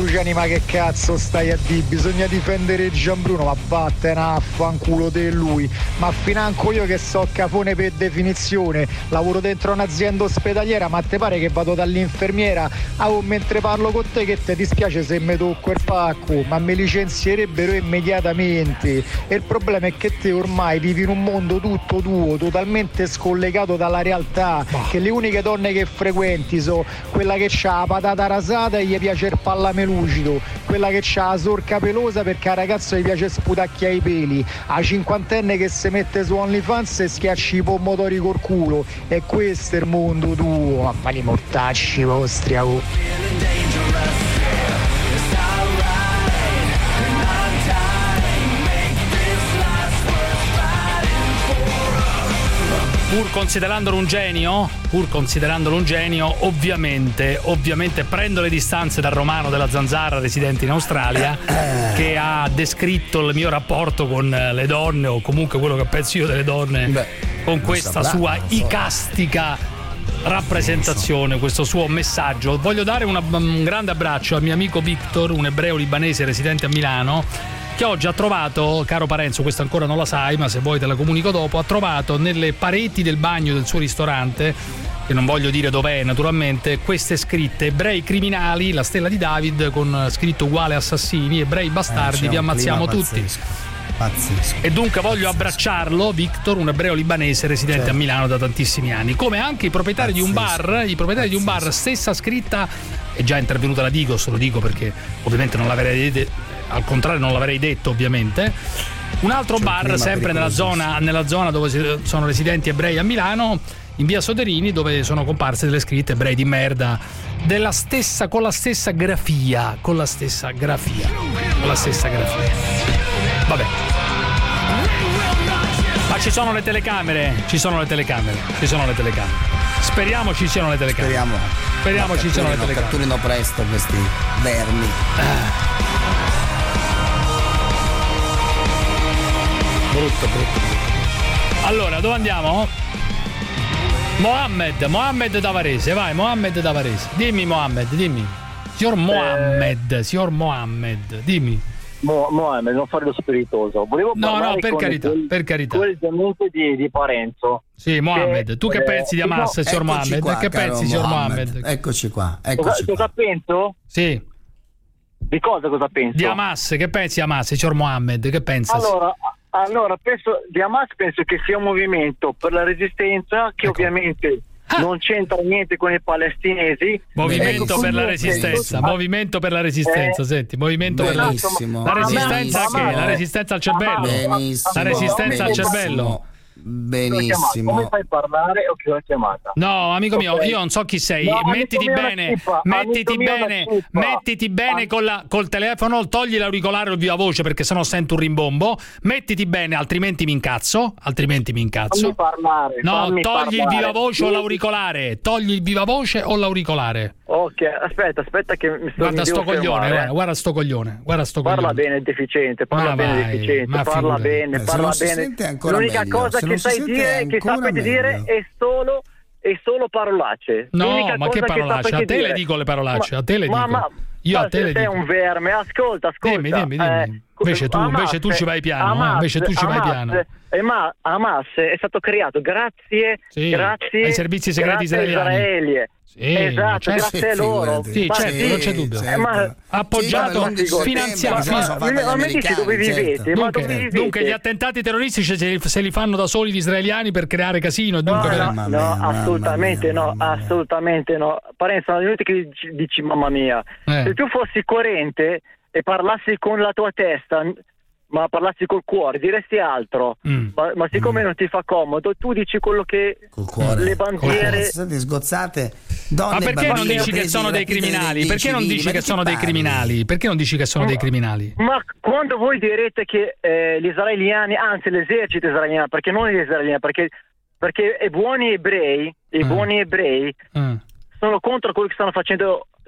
Cruciani, ma che cazzo stai a dire? Bisogna difendere Gianbruno, ma vattene a fanculo te lui. Ma financo io che so cafone per definizione, lavoro dentro un'azienda ospedaliera, ma te pare che vado dall'infermiera mentre parlo con te che ti dispiace se mi tocco il pacco, ma mi licenzierebbero immediatamente. E il problema è che te ormai vivi in un mondo tutto tuo, totalmente scollegato dalla realtà, che le uniche donne che frequenti sono quella che c'ha la patata rasata e gli piace il pallamelucido, quella che c'ha la sorca pelosa perché al ragazzo gli piace sputacchiare i peli, a cinquantenne che si mette su OnlyFans e schiacci i pomodori col culo. E questo è il mondo tuo, ma li mortacci vostri. Pur considerandolo un genio, ovviamente prendo le distanze dal Romano della Zanzara, residente in Australia, che ha descritto il mio rapporto con le donne, o comunque quello che penso io delle donne, con questa sua icastica rappresentazione, questo suo messaggio. Voglio dare un grande abbraccio al mio amico Victor, un ebreo libanese residente a Milano, che oggi ha trovato, caro Parenzo, questo ancora non la sai, ma se vuoi te la comunico dopo, ha trovato nelle pareti del bagno del suo ristorante, che non voglio dire dov'è naturalmente, queste scritte: ebrei criminali, la stella di David con scritto uguale assassini, ebrei bastardi, vi ammazziamo tutti. Pazzesco. E dunque voglio abbracciarlo, Victor, un ebreo libanese residente a Milano da tantissimi anni, come anche i proprietari di un bar, stessa scritta, è già intervenuta la Digos, lo dico perché ovviamente non l'avrei detto, al contrario non l'avrei detto ovviamente. Un altro bar sempre nella zona dove sono residenti ebrei a Milano, in via Soderini, dove sono comparse delle scritte ebrei di merda con la stessa grafia. Vabbè. Ma ci sono le telecamere. Speriamo ci siano le telecamere. Speriamo ci siano le telecamere. Catturino presto questi vermi. Brutto. Allora, dove andiamo? Mohammed Davarese, vai, Mohammed Davarese. Dimmi Mohammed, dimmi. Signor Mohammed, dimmi. Mohammed, non fare lo spiritoso. Volevo parlare per carità. Quel di Parenzo. Sì, Mohammed, tu che pensi di Hamas, signor Mohammed? Qua, che pensi, signor Mohammed? Eccoci qua. Cosa penso? Sì. Di cosa penso? Di Hamas, che pensi di Hamas, signor Mohammed? Che pensi? Allora penso di Hamas, penso che sia un movimento per la resistenza che ovviamente non c'entra niente con i palestinesi. Movimento per la resistenza, senti, movimento per la resistenza che? La resistenza al cervello. La resistenza al cervello. Benissimo. Come fai a parlare o chi l'ho chiamata? No, amico mio, io non so chi sei. Mettiti bene col telefono, togli l'auricolare o il viva voce perché sennò sento un rimbombo. Mettiti bene, altrimenti mi incazzo. Fammi parlare. No, togli il viva voce o l'auricolare. Ok, aspetta che mi sto Guarda sto coglione. Parla bene, deficiente, parla bene. L'unica cosa che sai dire, che sapete dire è solo parolacce. No, ma che parolacce? A te le dico le parolacce, a te le dico. Io a te le dico. Sei un verme, ascolta. Dimmi. Invece tu ci vai piano, Ma Hamas è stato creato grazie ai servizi segreti israeliani. Esatto, grazie a loro. Sì, certo, non c'è dubbio. Appoggiato, finanziato. Ma mi dici dove vivete? Dunque gli attentati terroristici se li fanno da soli gli israeliani per creare casino. Assolutamente no. Parenzo, sono venuti che dici mamma mia. Se tu fossi coerente e parlassi con la tua testa, ma parlassi col cuore, diresti altro. Ma siccome non ti fa comodo, tu dici quello che col cuore, le bandiere sgozzate. Ma perché non dici che sono dei criminali? Perché non dici che sono dei criminali? Perché non dici che sono dei criminali? Ma quando voi direte che gli israeliani, anzi l'esercito israeliano, perché non gli israeliani, perché i buoni ebrei sono contro quello che stanno facendo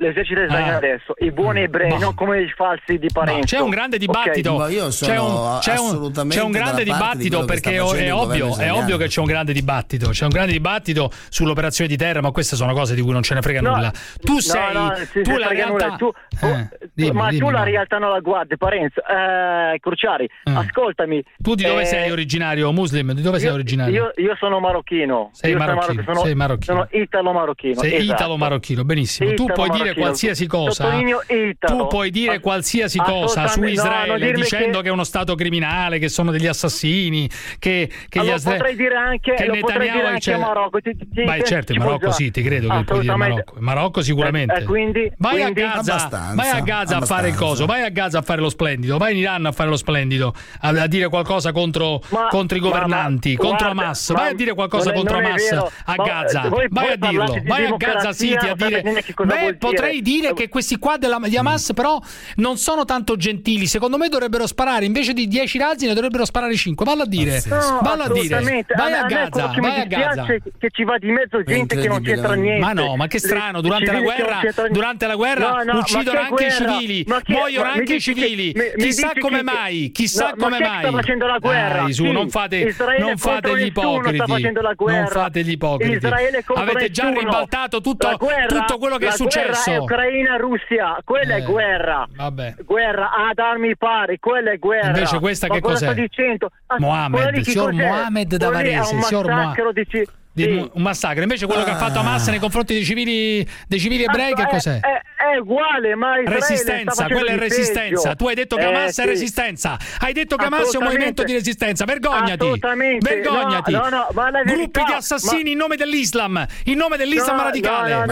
l'esercito israeliano adesso, i buoni ebrei, non come i falsi di Parenzo. C'è un grande dibattito. Okay. Io sono c'è un grande dibattito, perché è ovvio che c'è un grande dibattito. C'è un grande dibattito sull'operazione di terra, ma queste sono cose di cui non ce ne frega nulla. Tu la realtà. Tu la realtà non la guardi, Parenzo. Cruciari, ascoltami. Tu di dove sei originario? Muslim? Di dove sei originario? Io sono marocchino. Sei marocchino. Sono italo-marocchino. Sei italo-marocchino, benissimo. Tu puoi dire qualsiasi cosa. Tu puoi dire qualsiasi cosa su Israele, dicendo che è uno stato criminale, che sono degli assassini, che allora, potrei dire anche a Marocco. Beh, certo, in Marocco sì, ti credo che puoi dire Marocco. Marocco sicuramente. Vai a Gaza a fare il coso, vai a Gaza a fare lo splendido, vai in Iran a fare lo splendido, a dire qualcosa contro i governanti, contro Hamas. Vai a dire qualcosa contro Hamas a Gaza. Vai a dirlo. Vai a Gaza City a dire. Potrei dire che questi qua di Hamas però non sono tanto gentili. Secondo me dovrebbero sparare, invece di 10 razzi ne dovrebbero sparare 5. Valla a dire. Vai a Gaza. Vai a Gaza. Che ci va di mezzo gente che non c'entra niente. Ma no, ma che strano, durante la guerra uccidono anche i civili, muoiono anche i civili. Chissà come mai. Sta facendo la guerra. Non fate gli ipocriti. Non fate gli ipocriti. Avete già ribaltato tutto quello che è successo. È Ucraina-Russia, quella è guerra. Vabbè. Guerra ad armi pari, quella è guerra. Invece questa che cos'è? Sto dicendo? Mohammed, signor Mohammed da Varese, un massacro. Invece quello che ha fatto Hamas nei confronti dei civili ebrei, che cos'è? È uguale, ma resistenza, quella è resistenza. Tu hai detto che Hamas è resistenza. Hai detto che Hamas è un movimento di resistenza. Vergognati. Vergognati. Gruppi di assassini in nome dell'Islam, radicale.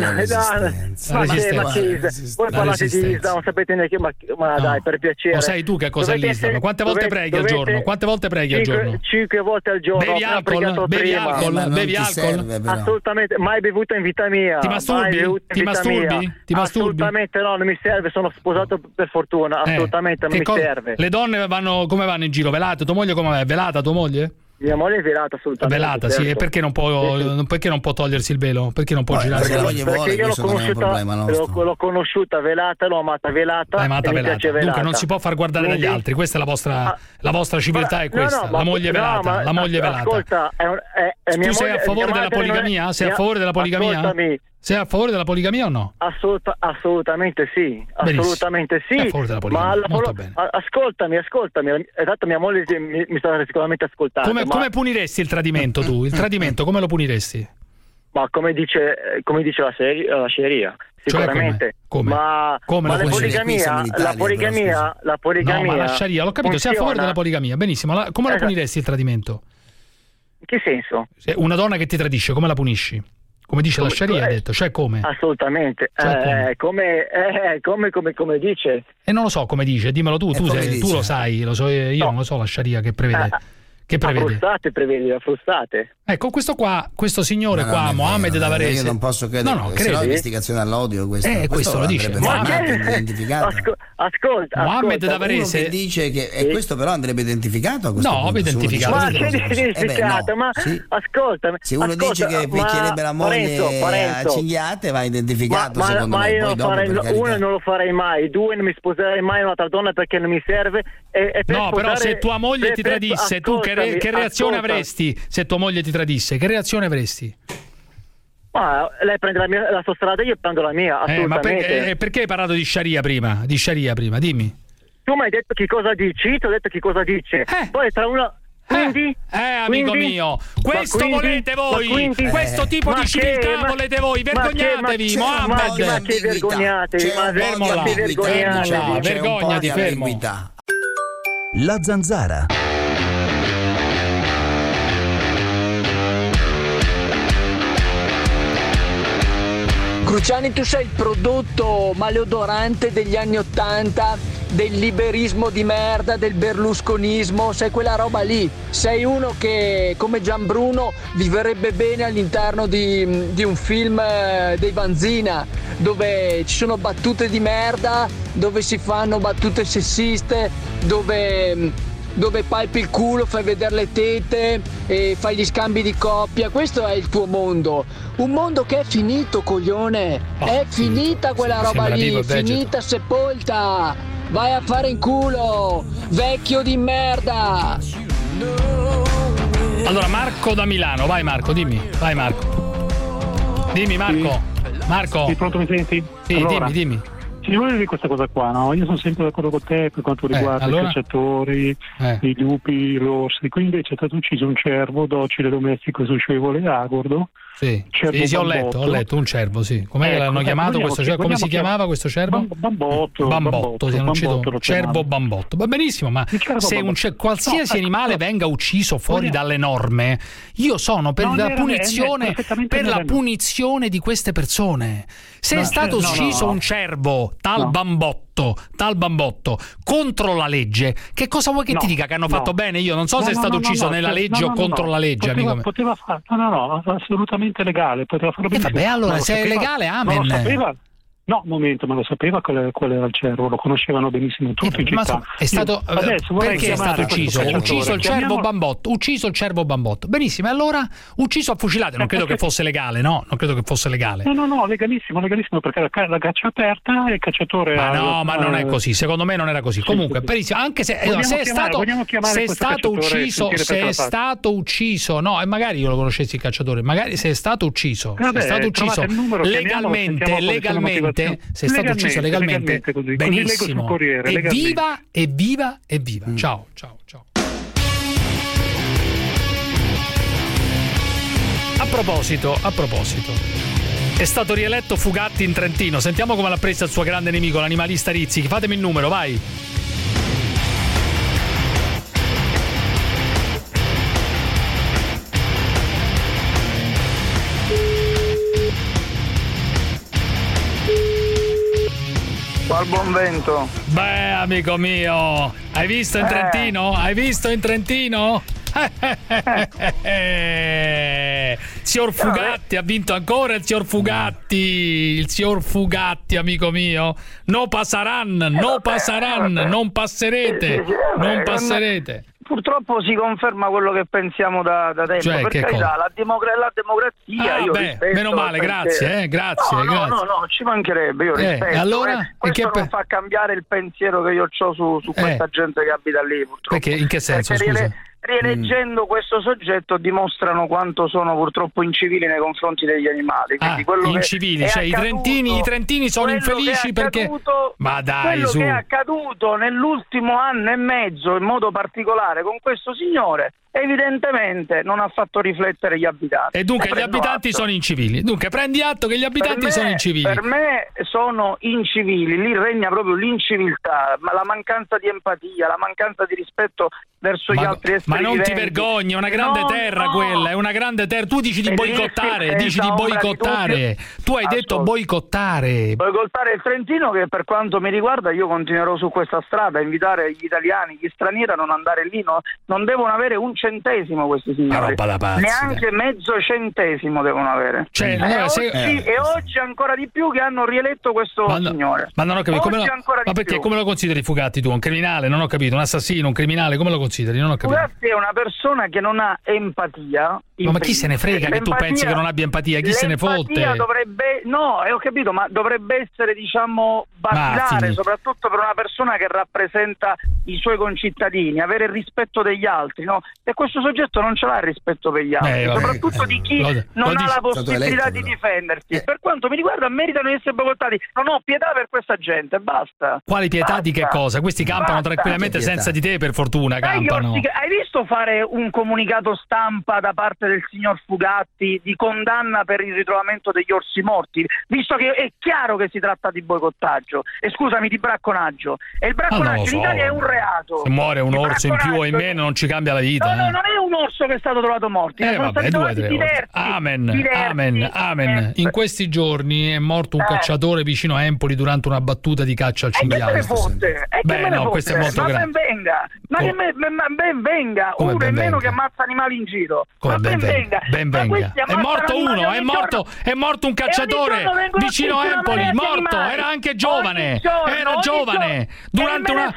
Voi parlate di Islam, non sapete neanche, ma dai, per piacere. Lo sai tu che cos'è l'Islam? Quante volte preghi al giorno? 5 volte al giorno. Bevi alcol? Assolutamente, mai bevuto in vita mia. Ti masturbi? Assolutamente no, non mi serve, sono sposato per fortuna, assolutamente non mi serve. Le donne come vanno in giro? Velate? Tua moglie come va? È velata tua moglie? Mia moglie è velata, assolutamente. Velata, sì, e perché non può togliersi il velo? Perché non può girare? Perché io l'ho conosciuta velata, l'ho amata velata. Amata velata. Dunque non si può far guardare dagli altri, questa è la vostra civiltà, è questa. La moglie velata, la moglie velata. Ascolta, tu sei a favore della poligamia? Sei a favore della poligamia? Ascoltami. Sei a favore della poligamia o no? Assolutamente sì. Assolutamente sì. È a favore della poligamia. Molto bene. Ascoltami. Esatto, mia moglie mi sta sicuramente ascoltando. Come puniresti il tradimento tu? Il tradimento come lo puniresti? Ma come dice la Sharia. Sicuramente. Come? Ma la poligamia. No, ma la Sharia, l'ho capito, sei a favore della poligamia. Benissimo. Come la puniresti il tradimento? In che senso? Una donna che ti tradisce, come la punisci? Come dice la Sharia, ha detto, cioè come? Assolutamente, come dice. E non lo so come dice, dimmelo tu lo sai, lo so io, non lo so la Sharia che prevede. Che prevede? Frustate. Ecco, questo signore qua, Mohammed da Varese. Io non posso credere, se no è un'istigazione all'odio questo lo dice. Ascolta. Mohammed da Varese che dice che questo però andrebbe identificato a questo punto. No, identificato. Ma che identificato? Ma ascoltami. Se uno dice che picchierebbe la moglie a cinghiate, va identificato secondo me. Uno non lo farei mai, 2 non mi sposerei mai un'altra donna perché non mi serve. No, però se tua moglie ti tradisse, tu che reazione avresti se tua moglie ti tradisse? Che reazione avresti? Ma lei prende la sua strada, io prendo la mia, assolutamente. Ma perché hai parlato di Sharia prima? Dimmi. Tu mi hai detto che cosa dici, io ti ho detto che cosa dice. Poi tra una... amico mio, questo volete voi? Questo tipo di civiltà volete voi? Vergognatevi, Mohammed! Ma che vergognatevi? Vergognati, fermo. La Zanzara. Cruciani, tu sei il prodotto maleodorante degli anni '80, del liberismo di merda, del berlusconismo, sei quella roba lì. Sei uno che, come Gianbruno, vivrebbe bene all'interno di un film dei Vanzina, dove ci sono battute di merda, dove si fanno battute sessiste, dove dove palpi il culo, fai vedere le tete e fai gli scambi di coppia. Questo è il tuo mondo. Un mondo che è finito, coglione. È finita quella roba lì, finita, sepolta. Vai a fare in culo, vecchio di merda. Allora, Marco da Milano, vai Marco, dimmi. Vai Marco. Dimmi Marco. Marco. Sì, pronto, mi senti? Sì, allora, dimmi. Ci voglio dire questa cosa qua, no? Io sono sempre d'accordo con te per quanto riguarda i cacciatori, i lupi, i rossi. Qui invece è stato ucciso un cervo docile, domestico e socievole, agordo. Sì, ho letto un cervo, sì. Com'è l'hanno chiamato questo cervo? Come si chiamava questo cervo? Bambotto. Sì, hanno ucciso cervo Bambotto. Va benissimo, ma se qualsiasi animale venga ucciso fuori dalle norme, io sono per la punizione di queste persone. Se è stato ucciso un cervo tal Bambotto contro la legge, che cosa vuoi che ti dica? Che hanno fatto bene? Io non so se è stato ucciso nella legge o contro la legge, amico mio. Poteva fare, assolutamente legale, poteva farlo benissimo. Vabbè, allora se è legale, amen. Non lo sapeva. No, un momento, ma lo sapeva qual era il cervo, lo conoscevano benissimo tutti in città. È stato perché è stato ucciso? Ucciso il cervo Bambotto. Benissimo, e allora ucciso a fucilate, non credo che fosse legale, no? Non credo che fosse legale. No, legalissimo, perché la caccia aperta e il cacciatore ma non è così, secondo me non era così. Comunque, benissimo, anche se è stato ucciso, no, e magari io lo conoscessi il cacciatore, magari se è stato ucciso, legalmente, se è stato ucciso legalmente, benissimo. Evviva. Ciao. A proposito, è stato rieletto Fugatti in Trentino. Sentiamo come l'ha presa il suo grande nemico, l'animalista Rizzichi. Fatemi il numero, vai. Al buon vento. Beh, amico mio, hai visto in Trentino? Signor Fugatti ha vinto ancora, il signor Fugatti, amico mio. Non passeranno, non passerete. Purtroppo si conferma quello che pensiamo da tempo, cioè, per carità, la democrazia, io rispetto, meno male, grazie. No, ci mancherebbe, io rispetto. Allora, questo non fa cambiare il pensiero che io ho su questa gente che abita lì, purtroppo. Perché, in che senso, scusa? Rieleggendo questo soggetto dimostrano quanto sono purtroppo incivili nei confronti degli animali. Incivili, cioè i trentini sono infelici perché... Ma dai, quello che è accaduto nell'ultimo anno e mezzo, in modo particolare con questo signore, evidentemente non ha fatto riflettere gli abitanti. E dunque gli abitanti sono incivili. Dunque prendi atto che gli abitanti sono incivili. Per me sono incivili, lì regna proprio l'inciviltà, ma la mancanza di empatia, la mancanza di rispetto verso gli altri esseri viventi. Ma non ti vergogni, è una grande terra quella, è una grande terra. Tu dici di boicottare, Tu hai detto boicottare. Boicottare il Trentino, che per quanto mi riguarda io continuerò su questa strada, invitare gli italiani, gli stranieri a non andare lì, non devono avere un centesimo questi signori, neanche mezzo centesimo devono avere, e oggi ancora di più che hanno rieletto questo signore. Ma non ho capito, perché come lo consideri Fugatti tu? Un criminale? Non ho capito, un assassino, un criminale, come lo consideri? Non ho capito. Fugatti è una persona che non ha empatia. Ma chi se ne frega che tu pensi che non abbia empatia? Chi se ne fotte? Ho capito, ma dovrebbe essere, basilare, soprattutto per una persona che rappresenta i suoi concittadini, avere il rispetto degli altri, no? E questo soggetto non ce l'ha il rispetto per gli altri, soprattutto di chi non ha la possibilità di difendersi. Per quanto mi riguarda, meritano di essere boicottati. Non ho pietà per questa gente, basta. Quali pietà di che cosa? Questi campano tranquillamente senza di te, per fortuna campano. Hai visto fare un comunicato stampa da parte del signor Fugatti di condanna per il ritrovamento degli orsi morti, visto che è chiaro che si tratta di boicottaggio e scusami, di bracconaggio, e il bracconaggio in Italia è un reato. Se muore un orso in più o in meno non ci cambia la vita. non è un orso che è stato trovato morto. Sono stati trovati diversi. Amen. In questi giorni è morto un cacciatore vicino a Empoli durante una battuta di caccia al cinghiale. Questo è molto grave. Ben venga. Uno in meno che ammazza animali in giro. Ben venga. È morto uno, è morto un cacciatore vicino a Empoli, morto, era anche giovane. Durante una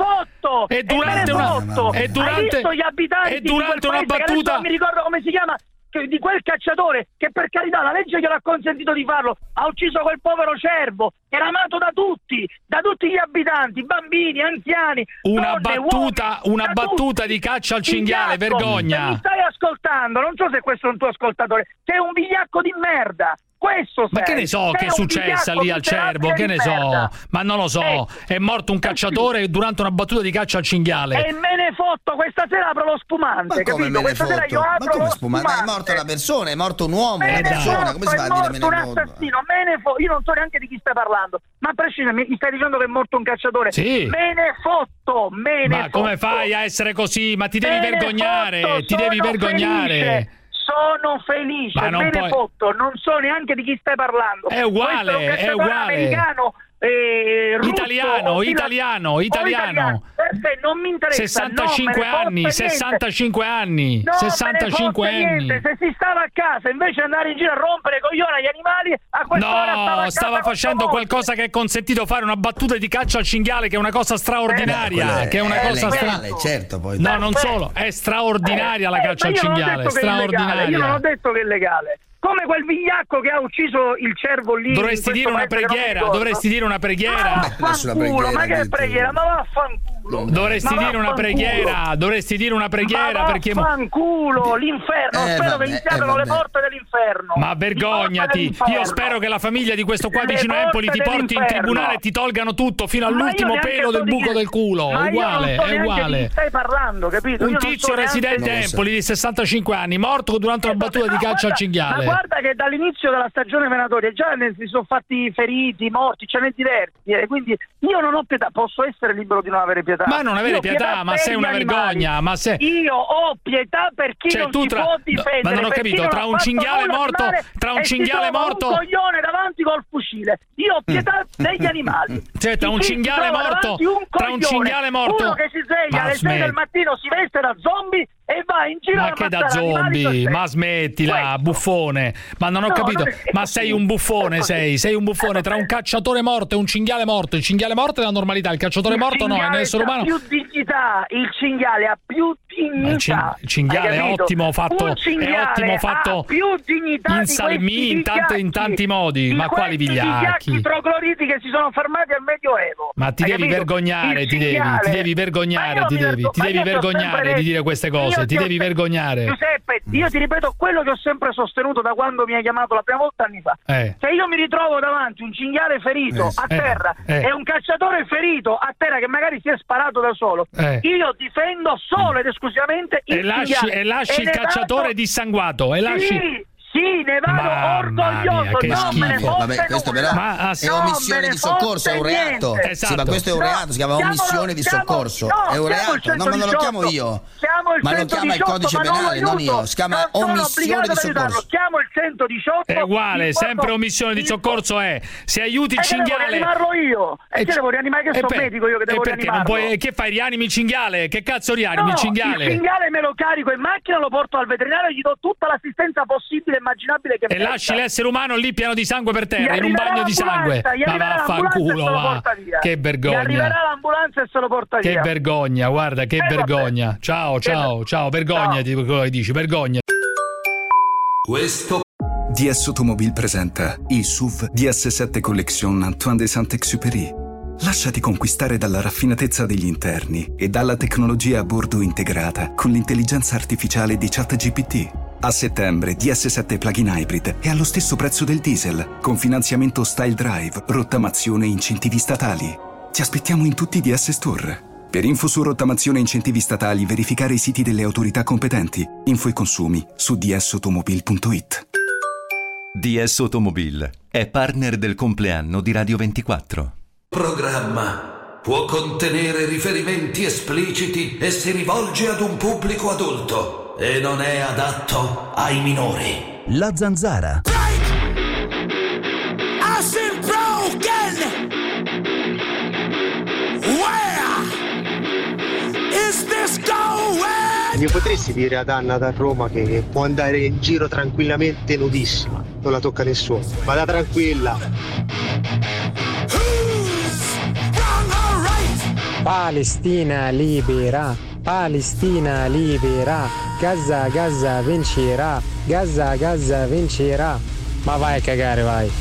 battuta, non mi ricordo come si chiama, di quel cacciatore che, per carità, la legge gliel'ha consentito di farlo, ha ucciso quel povero cervo che era amato da tutti gli abitanti, bambini, anziani, una donne, battuta di caccia al cinghiale, vergogna. Se mi stai ascoltando, non so se questo è un tuo ascoltatore, sei un vigliacco di merda. Ma che ne so che è successa lì al cervo? Che ne so? Ma non lo so. È morto un cacciatore durante una battuta di caccia al cinghiale. E me ne fotto, questa sera apro lo spumante. Ma come me ne fotto? Ma come spumante? Ma è morta una persona, è morto un uomo, una persona. Come si fa a dire me ne fotto? Un assassino, me ne fotto. Io non so neanche di chi stai parlando. Ma a prescindere, mi stai dicendo che è morto un cacciatore? Sì. Me ne fotto, Ma come fai a essere così? Ma ti devi vergognare, Felice. Sono felice, me ne fotto, non so neanche di chi stai parlando. È uguale. Americano, russo, italiano. Non mi interessa. 65 anni. Se si stava a casa invece di andare in giro a rompere i coglioni agli animali, a quest'ora stava facendo qualcosa che è consentito fare, una battuta di caccia al cinghiale, che è una cosa straordinaria. Certo, poi. No, non solo, è straordinaria la caccia al cinghiale, straordinaria. Io non ho detto che è legale. Come quel vigliacco che ha ucciso il cervo lì. Dovresti dire una preghiera. Ma che preghiera? Ma vaffanculo. Dovresti dire una preghiera. Perché vaffanculo, l'inferno. Spero che gli aprono le porte dell'inferno. Ma vergognati. Io spero che la famiglia di questo qua vicino a Empoli ti porti in tribunale e ti tolgano tutto fino all'ultimo pelo del buco del culo. È uguale. Stai parlando, capito? Un tizio residente a Empoli di 65 anni, morto durante una battuta di caccia al cinghiale. Guarda che dall'inizio della stagione venatoria già si sono fatti feriti, morti, ce n'è diversi, quindi io non ho pietà, posso essere libero di non avere pietà. Ma non avere pietà, ma sei una vergogna, Io ho pietà per chi non si può difendere. Ma non ho capito, tra un cinghiale morto, un coglione davanti col fucile. Io ho pietà degli animali. Cioè, tra un cinghiale morto, uno che si sveglia alle 6 del mattino, si veste da zombie e va in giro. Ma che da zombie? Ma smettila, buffone. Ma non ho capito. Ma sei un buffone, sei un buffone. Tra un cacciatore morto e un cinghiale morto. Il cinghiale morto è la normalità, il cacciatore morto no, è un essere umano. Più dignità, il cinghiale ha più dignità. Il cinghiale è ottimo fatto. Ha più dignità in salmi, in tanti modi. Ma quali vigliacchi? I trogloditi che si sono fermati al Medioevo. Ma ti devi vergognare, ti devi vergognare di dire queste cose. Ti devi vergognare. Giuseppe, io ti ripeto quello che ho sempre sostenuto da quando mi hai chiamato la prima volta anni fa. Se io mi ritrovo davanti un cinghiale ferito a terra e un cacciatore ferito a terra che magari si è sparato da solo, io difendo solo ed esclusivamente il cinghiale. E lasci il cacciatore dissanguato. Sì, ne vado orgoglioso, non me ne fotte questo però è omissione di soccorso, è un reato. Esatto. Sì, ma questo è un reato, si chiama omissione di soccorso. È un reato, non lo chiamo io. Ma lo chiama il codice penale, non io. Si chiama omissione di soccorso. Chiamo il 118. È uguale, sempre omissione di soccorso è. Se aiuti il cinghiale. Devo rianimarlo io. E che devo rianimare, che sono medico io che devo rianimarlo. Che fai, rianimi il cinghiale? Che cazzo rianimi il cinghiale? Il cinghiale me lo carico in macchina, lo porto al veterinario e gli do tutta l'assistenza possibile e immaginabile che e lasci l'essere umano lì pieno di sangue per terra, in un bagno di sangue. Ma vaffanculo, va. Che vergogna. Arriverà l'ambulanza e se lo porta via. Che vergogna, guarda, che vergogna. Ciao, vergognati di quello che dici, vergogna. Questo DS Automobile presenta il SUV DS7 Collection Antoine de Saint-Exupéry. Lasciati conquistare dalla raffinatezza degli interni e dalla tecnologia a bordo integrata con l'intelligenza artificiale di ChatGPT. A settembre DS7 Plug-in Hybrid è allo stesso prezzo del diesel, con finanziamento Style Drive, rottamazione e incentivi statali. Ti aspettiamo in tutti i DS Store. Per info su rottamazione e incentivi statali, verificare i siti delle autorità competenti. Info e consumi su dsautomobile.it. DS Automobile è partner del compleanno di Radio 24. Programma può contenere riferimenti espliciti e si rivolge ad un pubblico adulto e non è adatto ai minori. La Zanzara. Mi potresti dire ad Anna da Roma che può andare in giro tranquillamente nudissima, non la tocca nessuno, vada tranquilla. Palestina libera, Palestina libera, Gaza, Gaza vincerà, Gaza, Gaza vincerà. Ma vai a cagare, vai.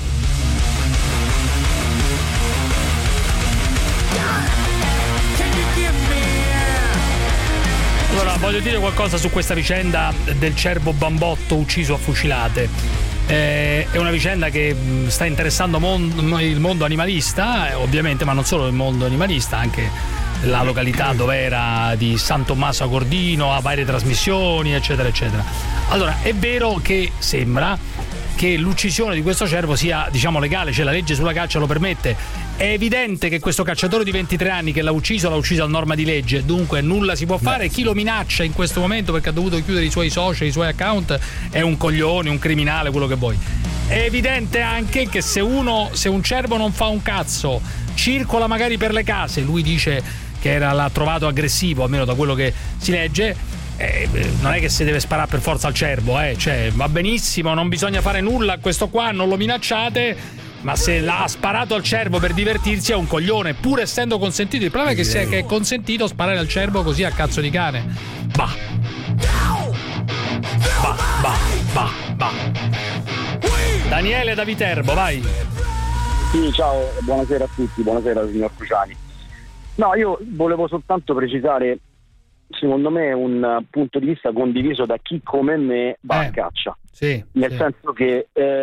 Allora, voglio dire qualcosa su questa vicenda del cervo bambotto ucciso a fucilate. È una vicenda che sta interessando il mondo animalista, ovviamente, ma non solo il mondo animalista, anche la località dove era di San Tommaso a Cordino, a varie trasmissioni, eccetera, eccetera. Allora, è vero che sembra che l'uccisione di questo cervo sia, diciamo, legale, cioè la legge sulla caccia lo permette. È evidente che questo cacciatore di 23 anni che l'ha ucciso a norma di legge, dunque nulla si può fare. Chi lo minaccia in questo momento perché ha dovuto chiudere i suoi social, i suoi account, è un coglione, un criminale, quello che vuoi. È evidente anche che se un cervo non fa un cazzo, circola magari per le case, lui dice che l'ha trovato aggressivo, almeno da quello che si legge, non è che si deve sparare per forza al cervo, cioè va benissimo, non bisogna fare nulla a questo qua, non lo minacciate. Ma se l'ha sparato al cervo per divertirsi è un coglione, pur essendo consentito. Il problema è che è consentito sparare al cervo così a cazzo di cane. Bah. Daniele da Viterbo, vai. Sì, ciao, buonasera a tutti, buonasera signor Cruciani. No, io volevo soltanto precisare, secondo me, un punto di vista condiviso da chi come me va a caccia. Sì, nel senso che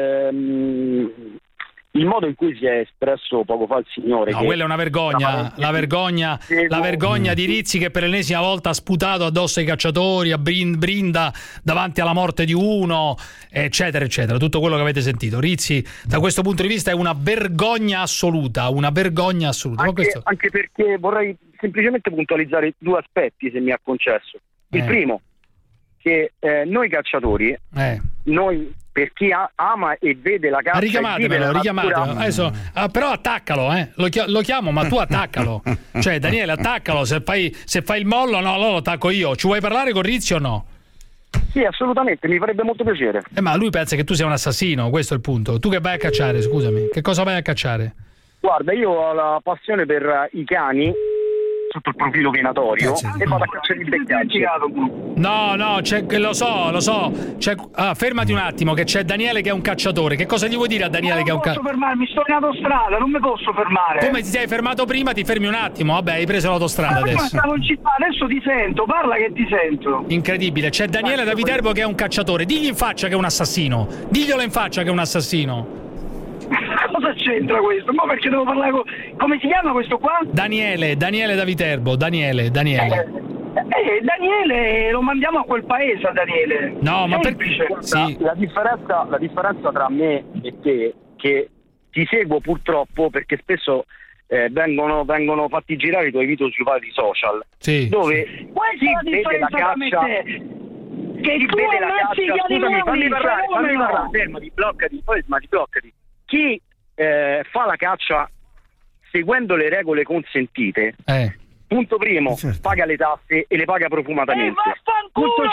il modo in cui si è espresso poco fa il signore. No, quella è una vergogna. La vergogna di Rizzi che per l'ennesima volta ha sputato addosso ai cacciatori, a brinda davanti alla morte di uno, eccetera, eccetera. Tutto quello che avete sentito. Rizzi, da questo punto di vista, è una vergogna assoluta. Una vergogna assoluta. Anche perché vorrei semplicemente puntualizzare due aspetti, se mi ha concesso. Il primo, che noi cacciatori, noi, per chi ama e vede la caccia, richiamatelo. Adesso, però attaccalo, lo chiamo, ma tu attaccalo. Cioè, Daniele, attaccalo. Se fai il mollo, no, lo attacco io. Ci vuoi parlare con Rizzi o no? Sì, assolutamente, mi farebbe molto piacere. Ma lui pensa che tu sia un assassino, questo è il punto. Tu che vai a cacciare, scusami, che cosa vai a cacciare? Guarda, io ho la passione per i cani sotto il profilo venatorio e vado a cacciare i beccacci. No, lo so. Fermati un attimo, che c'è Daniele che è un cacciatore. Che cosa gli vuoi dire a Daniele che è un cacciatore? Non posso fermarmi, sto in autostrada, non mi posso fermare. Come ti sei fermato prima? Ti fermi un attimo. Vabbè, hai preso l'autostrada adesso. Stavo in città, adesso ti sento, parla che ti sento. Incredibile, c'è Daniele da Viterbo che è un cacciatore. Digli in faccia che è un assassino. Diglielo in faccia che è un assassino. Cosa c'entra questo? Ma perché devo parlare come si chiama questo qua? Daniele da Viterbo, Daniele. Daniele, lo mandiamo a quel paese, a Daniele. No, ma sì. La differenza tra me e te, che ti seguo purtroppo perché spesso vengono fatti girare i tuoi video sui vari social, dove questa è la differenza tra me e te. Che tu ammazzi gli animali. Fammi parlare, fermati, bloccati. Chi fa la caccia seguendo le regole consentite, punto primo, paga le tasse e le paga profumatamente. Punto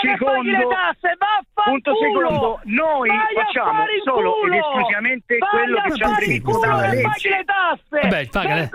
secondo, noi facciamo solo ed esclusivamente quello che ci ha previsto dalla legge. Vabbè,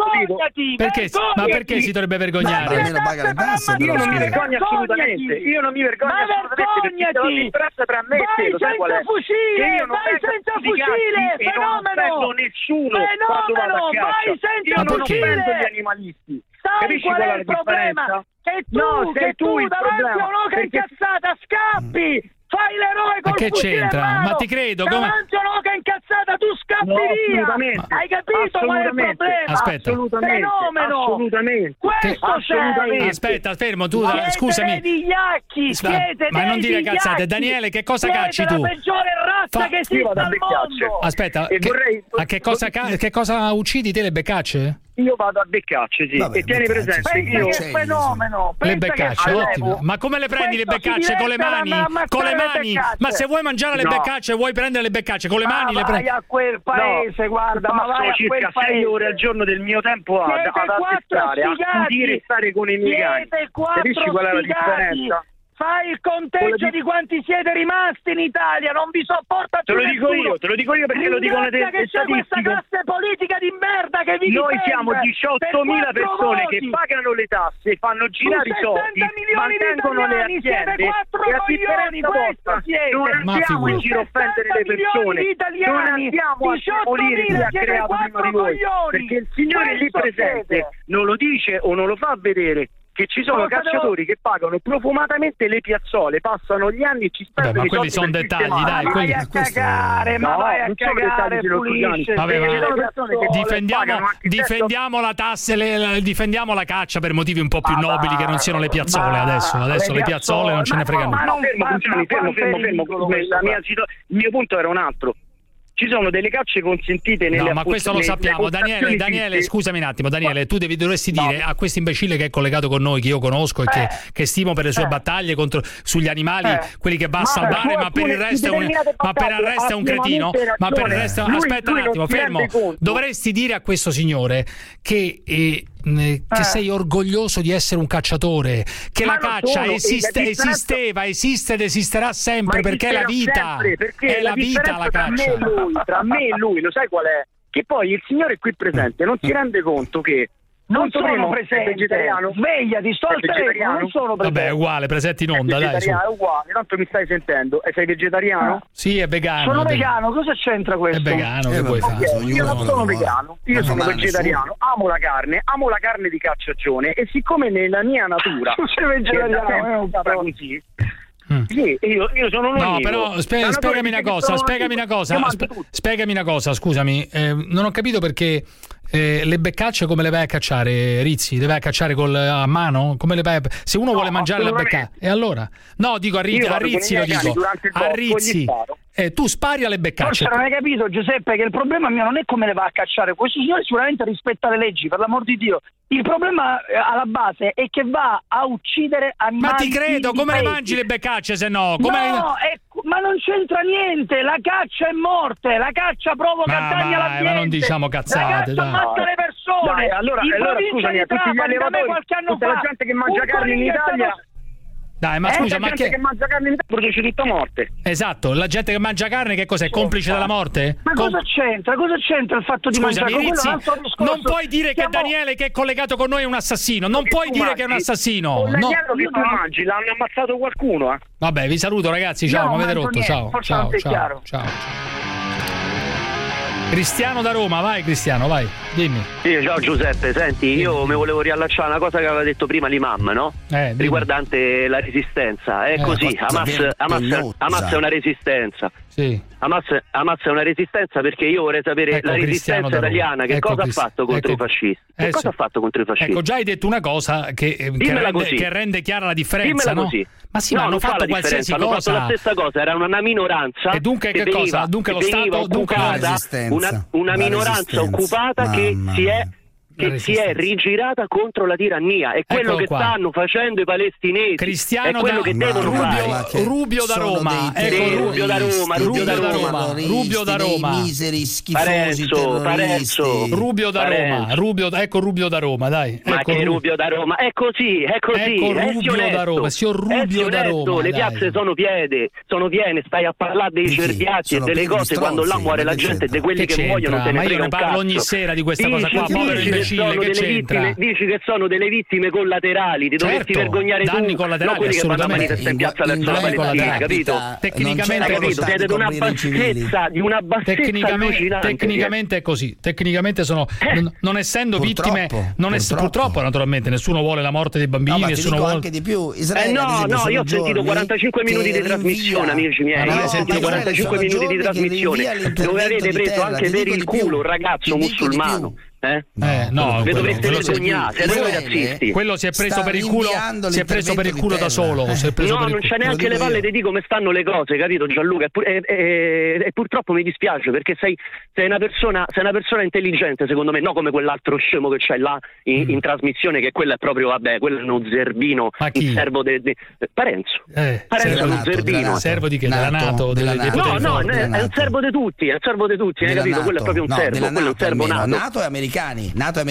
perché si dovrebbe vergognare? Almeno paga le tasse. Io non mi vergogno assolutamente. Perché la differenza tra me e te, lo sai qual è? Vai senza fucile, fenomeno! Nessuno quando vado a caccia. Io non offendo gli animalisti. Sai qual è il problema? Che tu davanti a un'oca incazzata scappi! Fai l'eroe col fucile in mano! Ma ti credo, davanti a un'oca incazzata tu scappi via! Hai capito qual è il problema? Aspetta. Fenomeno! Assolutamente! Questo sei! Aspetta, fermo, tu scusami. Siete dei vigliacchi! Ma non dire cazzate, Daniele, che cosa cacci tu? La peggiore basta che esista al mondo. Aspetta, che cosa uccidi te, le beccacce? Io vado a beccacce, sì. Vabbè, e tieni presente che fenomeno. Le beccacce, ottimo. Ma come le prendi le beccacce? Con le mani? Con le mani? Ma se vuoi mangiare le beccacce, vuoi prendere le beccacce con le mani? Ma vai a quel paese, guarda, ma vai a quel paese. 6 ore al giorno del mio tempo ad aspettare, a studire e stare con i miei cani. Capisci qual è la differenza? Fai il conteggio di quanti siete rimasti in Italia, non vi sopporta più nessuno. Te lo dico io perché lo dicono le che c'è questa classe politica di merda che vi Noi difende siamo 18.000 persone che pagano le tasse, fanno girare i soldi, mantengono le aziende e a differenza vostra non andiamo in giro a offendere le persone, non andiamo a demolire chi ha creato prima di voi, perché il signore lì presente non lo dice o non lo fa vedere che ci sono cacciatori che pagano profumatamente le piazzole, passano gli anni e ci spendono. Ma quelli sono dettagli, dai. Vai a cagare, ma vai a cagare, pulisce. Difendiamo la tassa, difendiamo la caccia per motivi un po' più nobili che non siano le piazzole adesso. Adesso le piazzole non ce ne frega nulla. Fermo. Il mio punto era un altro. Ci sono delle cacce consentite nelle ma questo lo sappiamo. Daniele, scusami un attimo, Daniele, tu dovresti dire a questo imbecille che è collegato con noi, che io conosco e che stimo per le sue battaglie sugli animali, quelli che va a salvare, ma per il resto è un cretino. Ma per il resto, aspetta un attimo, fermo. Dovresti dire a questo signore che sei orgoglioso di essere un cacciatore, che la caccia esisteva, esiste ed esisterà sempre, perché è la vita, è la vita la caccia. Tra me e lui, lo sai qual è? Che poi il signore qui presente non si rende conto che non sono presente, svegliati, sto al telefono, non sono presente. Vabbè, è uguale, presente in onda, dai. È uguale, tanto mi stai sentendo. E sei vegetariano? Sì, è vegano. Sono vegano, cosa c'entra questo? È vegano, che vuoi fare? Io non sono vegano, io sono vegetariano, amo la carne di cacciagione e siccome nella mia natura tu sei vegetariano, così. Sì, io sono un no, però spiegami una cosa, scusami, non ho capito perché le beccacce come le vai a cacciare, Rizzi? Le vai a cacciare a mano? Come le vai se uno vuole mangiare la beccaccia, e allora? No, dico a Rizzi lo dico. A Rizzi. Tu spari alle beccacce. Forse non hai capito, Giuseppe, che il problema mio non è come le va a cacciare. Questo signore sicuramente rispetta le leggi, per l'amor di Dio. Il problema alla base è che va a uccidere animali. Ma ti credo, come le mangi le beccacce se no? Ma non c'entra niente, la caccia è morte, la caccia provoca danni all'ambiente. Ma non diciamo cazzate, la caccia ammazza le persone. Dai, allora scusami, a tutti gli allevatori, tutta la gente che mangia carne in Italia. Dai, ma scusa, ma che mangia carne in Italia produce tutta morte. Esatto, la gente che mangia carne che cos'è? Complice della morte? Ma cosa c'entra? Cosa c'entra il fatto di mangiare carne? Non puoi dire che Daniele che è collegato con noi è un assassino, non puoi dire che è un assassino. L'agnello che tu mangi, l'hanno ammazzato qualcuno, Vabbè, vi saluto ragazzi, ciao, mi avete rotto, ciao. Cristiano da Roma, vai Cristiano, vai, dimmi. Sì, ciao Giuseppe, senti, io mi volevo riallacciare una cosa che aveva detto prima l'imam, no? Riguardante la resistenza, è così, Hamas è una resistenza. Sì. Hamas è una resistenza perché io vorrei sapere la resistenza italiana che cosa ha fatto contro i fascisti. Che cosa ha fatto contro i fascisti? Ecco, già hai detto una cosa che rende chiara la differenza, no? Così. Ma sì, ma hanno fatto qualsiasi cosa. Hanno fatto la stessa cosa, era una minoranza. E dunque che cosa? Dunque lo Stato, una minoranza occupata che si è rigirata contro la tirannia. È quello che stanno facendo i palestinesi. Cristiano è quello che devono fare. Rubio da Roma. Rubio da Roma. Miseri, schifosi terroristi. Rubio da Roma. Ecco Rubio da Roma, dai. Ma che Rubio da Roma? È così. Ecco Rubio da Roma. Signor Rubio da Roma. Le piazze sono piene. Stai a parlare dei cerbiati e delle cose quando là muore la gente e di quelli che muoiono te ne frega un cazzo. Ma io ne parlo ogni sera di questa cosa qua, povero imbecille. Che c'entra? Dici che sono delle vittime collaterali, ti dovresti vergognare danni tu, collaterali, non quelli che vanno a manifestare in piazza verso la Palestina, capito? Tecnicamente siete di una bassezza allucinante. Tecnicamente è così. Tecnicamente sono non essendo vittime, purtroppo naturalmente nessuno vuole la morte dei bambini, nessuno vuole anche di più. No, io ho sentito 45 minuti di trasmissione, amici miei. Io ho sentito 45 minuti di trasmissione dove avete preso anche per il culo un ragazzo musulmano No, vi dovreste vergognare, siete voi razzisti. Quello si è preso per il culo da solo. No, non c'è neanche le palle di dire come stanno le cose, capito Gianluca? E purtroppo mi dispiace perché sei una persona intelligente, secondo me, no come quell'altro scemo che c'è là in trasmissione, che quello è proprio, quello è uno zerbino, il servo Parenzo. Parenzo è uno zerbino. Servo di che? Della NATO? No, è un servo di tutti, hai capito? Quello è proprio un servo, quello è un servo NATO. NATO e americani.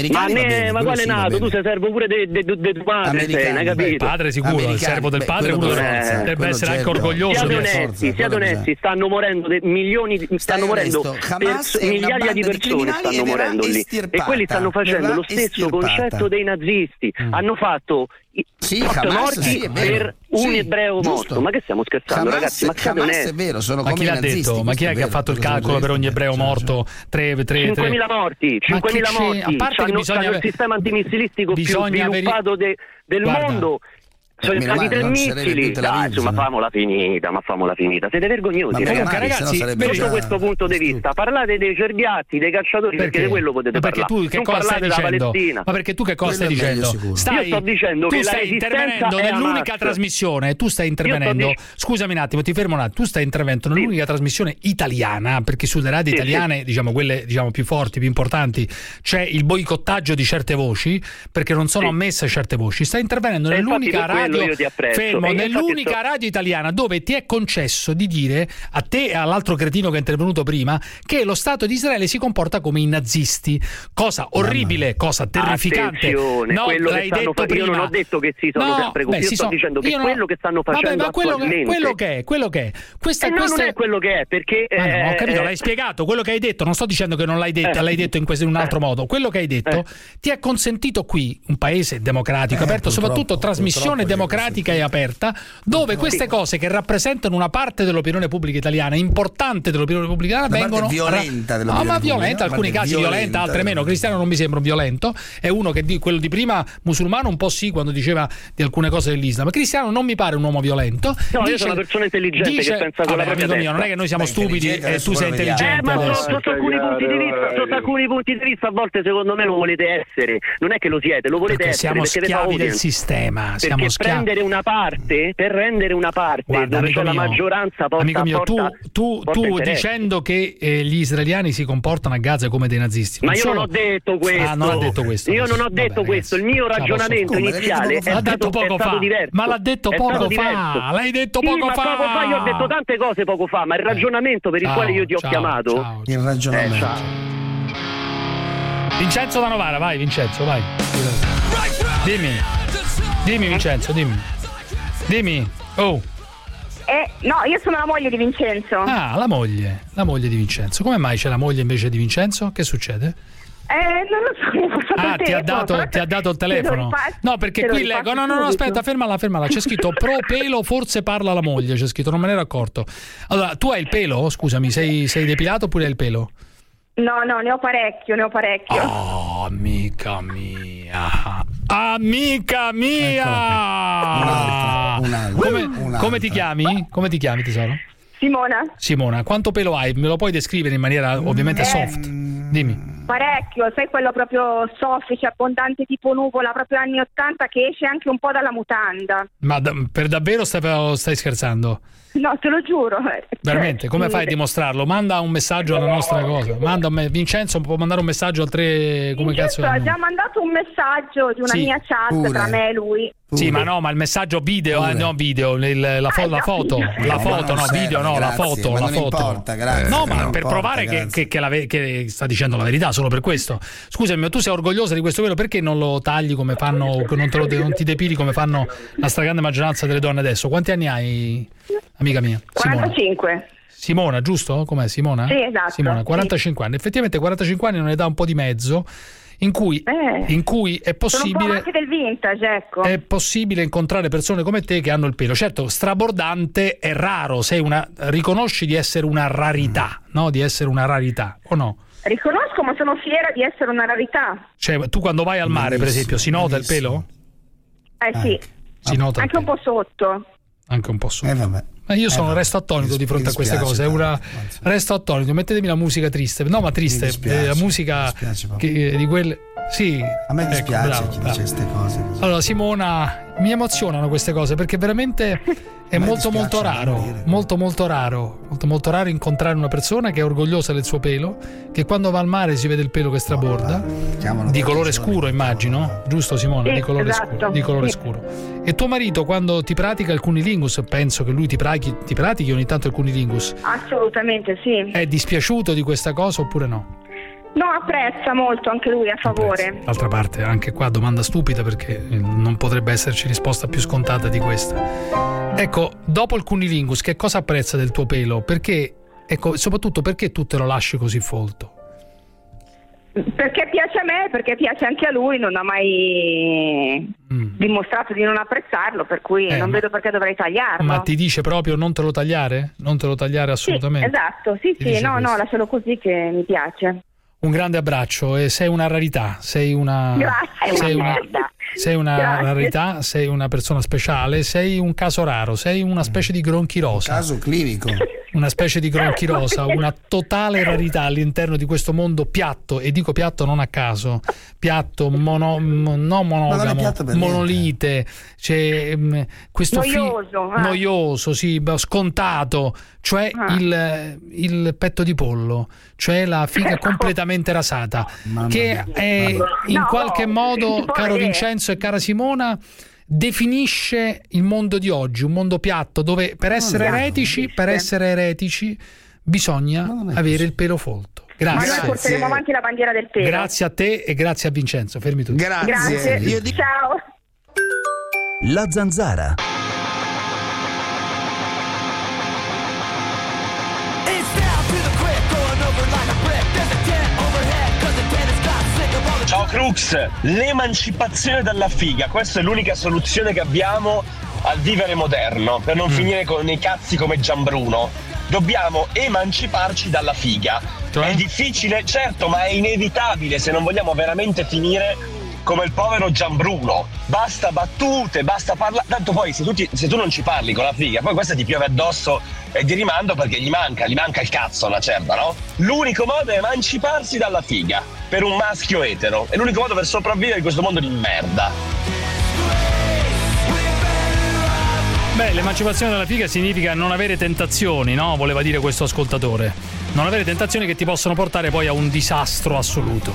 Ma quale NATO? Tu sei servo pure del tuo padre, hai capito? Il padre sicuro, il servo del padre uno dovrebbe essere anche orgoglioso. Siate onesti, stanno morendo milioni, stanno morendo migliaia di persone, stanno morendo lì, e quelli stanno facendo lo stesso concetto dei nazisti. Hanno fatto 8 morti per un ebreo morto. Ma che stiamo scherzando, ragazzi? Ma siate onesti. È vero, sono come i nazisti. Ma chi è che ha fatto il calcolo per ogni ebreo morto? 5.000 morti. 5.000 morti. A parte che bisogna il sistema antimissilistico più sviluppato del mondo. Sono stati 3 missili. Dai, insomma, famola finita. Siete vergognosi, ragazzi. Sotto questo punto di vista, parlate dei cerbiatti, dei cacciatori, perché di quello potete parlare. Tu che cosa stai dicendo? Ma perché tu che cosa stai dicendo? Io sto dicendo che stai intervenendo nell'unica trasmissione. Tu stai intervenendo. Scusami un attimo, ti fermo un attimo. Tu stai intervenendo nell'unica trasmissione italiana, perché sulle radio italiane, diciamo quelle più forti, più importanti, c'è il boicottaggio di certe voci, perché non sono ammesse certe voci. Stai intervenendo nell'unica radio. Fermo, nell'unica radio italiana dove ti è concesso di dire a te e all'altro cretino che è intervenuto prima che lo Stato di Israele si comporta come i nazisti, cosa orribile, cosa terrificante. Quello che stanno facendo, io non ho detto che sono sempre così, io sto dicendo che quello che stanno facendo attualmente, quello che è non è quello che è, perché ho capito, l'hai spiegato, quello che hai detto, non sto dicendo che non l'hai detto, l'hai detto in un altro modo, quello che hai detto ti è consentito qui, un paese democratico, aperto, soprattutto trasmissione democratica e aperta, dove queste cose che rappresentano una parte dell'opinione pubblica italiana, importante dell'opinione pubblica italiana, vengono violenta violenta, in alcuni casi violenta, altre meno. Cristiano non mi sembra un violento, è uno che quello di prima musulmano un po' sì, quando diceva di alcune cose dell'Islam. Cristiano non mi pare un uomo violento. Io sono una persona intelligente che pensa con la propria testa. Non è che noi siamo stupidi e tu sei intelligente. Ma sotto alcuni punti di vista a volte secondo me lo volete essere, non è che lo siete, lo volete essere, siamo schiavi del sistema, perché prendere una parte guarda, dove c'è la maggioranza porta, amico mio, tu dicendo che gli israeliani si comportano a Gaza come dei nazisti, ma io non ho detto questo. Non ha detto questo. Io non ho detto questo. Il mio ragionamento iniziale è stato diverso. Ma l'ha detto poco fa. L'hai detto poco fa. Poco fa io ho detto tante cose poco fa, ma il ragionamento per il quale io ti ho chiamato. Il ragionamento. Vincenzo da Novara, vai Vincenzo, vai. Dimmi Vincenzo, dimmi. Oh. No, io sono la moglie di Vincenzo. Ah, la moglie di Vincenzo. Come mai c'è la moglie invece di Vincenzo? Che succede? Non lo so, mi ha passato il telefono. Ti ha dato il telefono? No, perché qui leggo. No, aspetta, fermala. C'è scritto pro pelo, forse parla la moglie. C'è scritto, non me ne ero accorto. Allora, tu hai il pelo? Scusami, sei depilato oppure hai il pelo? No, ne ho parecchio. Oh, amica mia! Come ti chiami? Come ti chiami, tesoro? Simona, quanto pelo hai? Me lo puoi descrivere in maniera ovviamente soft? Dimmi. Parecchio, sai, quello proprio soffice, abbondante tipo nuvola, proprio anni 80, che esce anche un po' dalla mutanda. Ma per davvero stai scherzando? No, te lo giuro. Veramente? Come fai a dimostrarlo? Manda un messaggio alla nostra cosa. Vincenzo può mandare un messaggio al 3. Come cazzo? Ha già mandato un messaggio di una mia chat tra me e lui. Sì, ma il messaggio video, la foto. La foto. Importa, grazie. No, ma per provare che sta dicendo la verità, solo per questo. Scusami, ma tu sei orgogliosa di questo velo, perché non lo tagli come fanno, non ti depili come fanno la stragrande maggioranza delle donne adesso? Quanti anni hai, amica mia? 45. Simona, giusto? Com'è Simona? Sì, esatto. Simona, 45 anni. Effettivamente 45 anni è un'età un po' di mezzo in cui è possibile, sono un po' anche del vintage, ecco. È possibile incontrare persone come te che hanno il pelo. Certo, strabordante è raro, riconosci di essere una rarità, no? Di essere una rarità, o no? Riconosco, ma sono fiera di essere una rarità. Cioè, tu quando vai al mare, per esempio, si nota il pelo? Sì. Si nota anche un po' sotto. Anche un po' su. Io resto attonito di fronte a queste cose. Resto attonito. Mettetemi la musica triste. No, ma triste. La musica di quelle. Sì. A me dispiace chi dice queste cose. Allora, Simona, mi emozionano queste cose perché veramente è molto raro. Molto raro incontrare una persona che è orgogliosa del suo pelo, che quando va al mare si vede il pelo che straborda, di colore scuro, immagino, giusto Simona? Di colore scuro. Di colore scuro. E tuo marito quando ti pratica il cunnilingus, penso che lui ti pratichi ogni tanto il cunnilingus. Assolutamente sì. È dispiaciuto di questa cosa oppure no? No, apprezza molto, anche lui, a favore. D'altra parte, anche qua domanda stupida perché non potrebbe esserci risposta più scontata di questa. Ecco, dopo il cunnilingus, che cosa apprezza del tuo pelo? Perché, soprattutto perché tu te lo lasci così folto? Perché piace a me, perché piace anche a lui, non ha mai dimostrato di non apprezzarlo, per cui non vedo perché dovrei tagliarlo. Ma ti dice proprio non te lo tagliare? Non te lo tagliare assolutamente? Sì, esatto, sì, no, lascialo così che mi piace. Un grande abbraccio e sei una rarità, sei una rarità, sei una persona speciale, sei un caso raro, sei una specie di gronchirosa. Un caso clinico. Una specie di gronchirosa, una totale rarità all'interno di questo mondo piatto, e dico piatto non a caso, piatto monogamo, monolite, c'è questo noioso, sì, scontato, cioè il petto di pollo, cioè la figa completamente rasata, che è in qualche modo, caro Vincenzo e cara Simona, definisce il mondo di oggi, un mondo piatto dove per essere eretici bisogna avere il pelo folto. Grazie. Ma noi porteremo avanti la bandiera del pelo. Grazie a te e grazie a Vincenzo. Fermi tutti. Grazie. Ciao. La Zanzara. Ciao Crux, l'emancipazione dalla figa, questa è l'unica soluzione che abbiamo al vivere moderno, per non finire con i cazzi come Gianbruno. Dobbiamo emanciparci dalla figa. È difficile, certo, ma è inevitabile se non vogliamo veramente finire come il povero Gianbruno. Basta battute, basta parlare. Tanto poi se tu non ci parli con la figa, poi questa ti piove addosso e di rimando perché gli manca il cazzo una certa, no? L'unico modo è emanciparsi dalla figa per un maschio etero. È l'unico modo per sopravvivere in questo mondo di merda. Beh, l'emancipazione dalla figa significa non avere tentazioni, no? Voleva dire questo ascoltatore. Non avere tentazioni che ti possono portare poi a un disastro assoluto.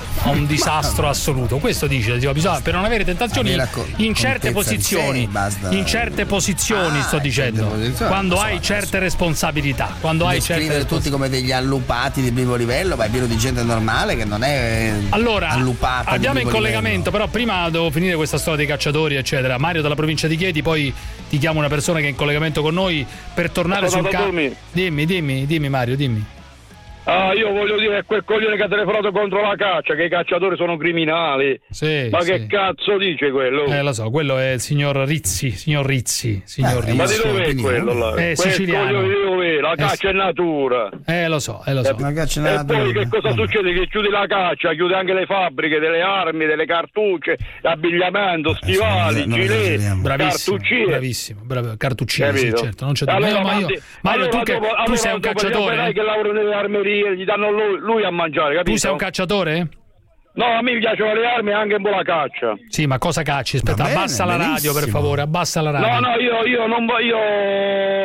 Questo dice, bisogna, per non avere tentazioni in certe posizioni. In certe posizioni, sto dicendo. Quando hai certe responsabilità. Quando hai certe tutti come degli allupati di primo livello, ma è pieno di gente normale che non è allupata. Abbiamo in collegamento, però prima devo finire questa storia dei cacciatori, eccetera. Mario dalla provincia di Chieti, poi ti chiamo una persona che è in collegamento con noi per tornare sul Dimmi Mario, dimmi. Io voglio dire quel coglione che ha telefonato contro la caccia, che i cacciatori sono criminali. Che cazzo dice quello? Lo so, quello è il signor Rizzi. Ma di dove è quello là? È siciliano. La caccia è natura. Lo so. La caccia è natura. E poi che cosa succede? Che chiude la caccia, chiude anche le fabbriche delle armi, delle cartucce, abbigliamento, stivali, gilet, cartuccine. Bravissimo, cartuccine, sì, certo, non c'è dubbio. Mario, tu sei un cacciatore? Che lavoro nelle armerie, gli danno lui a mangiare, capito? Tu sei un cacciatore? No, a me piacciono le armi e anche un po' la caccia. Sì, ma cosa cacci? Aspetta, abbassa la radio, per favore, abbassa la radio. No, io non voglio.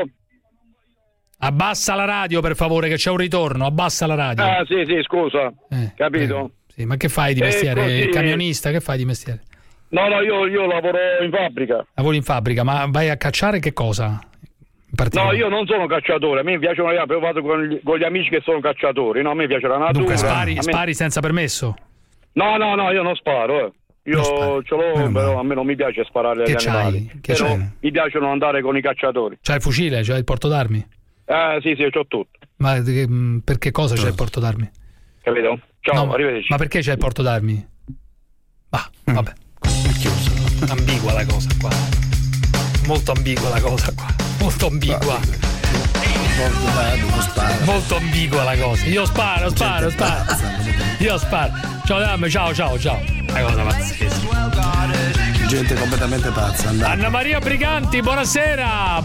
Abbassa la radio, per favore, che c'è un ritorno. Abbassa la radio. Sì, scusa. Capito? Sì, ma che fai di mestiere? Camionista, che fai di mestiere? No, io lavoro in fabbrica. Lavori in fabbrica, ma vai a cacciare che cosa? No, io non sono cacciatore, a me piacciono le api, io vado con gli amici che sono cacciatori, no, a me piace la natura. Dunque spari senza permesso? No, io non sparo, Io ce l'ho, però a me non mi piace sparare agli animali. Mi piacciono andare con i cacciatori. C'hai il fucile, c'hai il porto d'armi? Sì, c'ho tutto. Ma per che cosa c'è il porto d'armi? Capito? Ciao, arrivederci. Ma perché c'è il porto d'armi? Vabbè, ambigua la cosa qua. Molto ambigua la cosa qua. Molto ambigua. Molto ambigua la cosa. Io sparo. Ciao. Una cosa pazzesca. gente completamente pazza. Andate. Anna Maria Briganti, buonasera.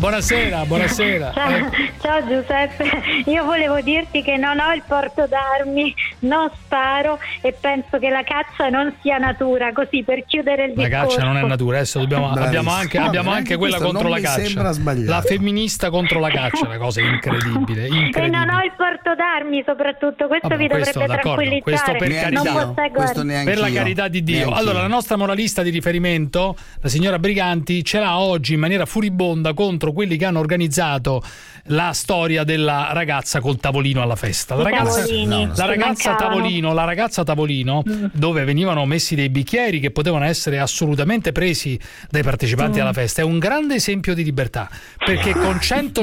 Ciao Giuseppe, io volevo dirti che non ho il porto d'armi, non sparo e penso che la caccia non sia natura, così per chiudere il discorso. La caccia non è natura, adesso abbiamo anche quella contro la caccia. La femminista contro la caccia, una cosa incredibile. E non ho il porto d'armi soprattutto, questo vi dovrebbe tranquillizzare. Questo per carità, per la carità di Dio. Allora, la nostra moralista di riferimento, la signora Briganti, ce l'ha oggi in maniera furibonda contro quelli che hanno organizzato la storia della ragazza col tavolino alla festa. La ragazza tavolino, dove venivano messi dei bicchieri che potevano essere assolutamente presi dai partecipanti alla festa, è un grande esempio di libertà, perché con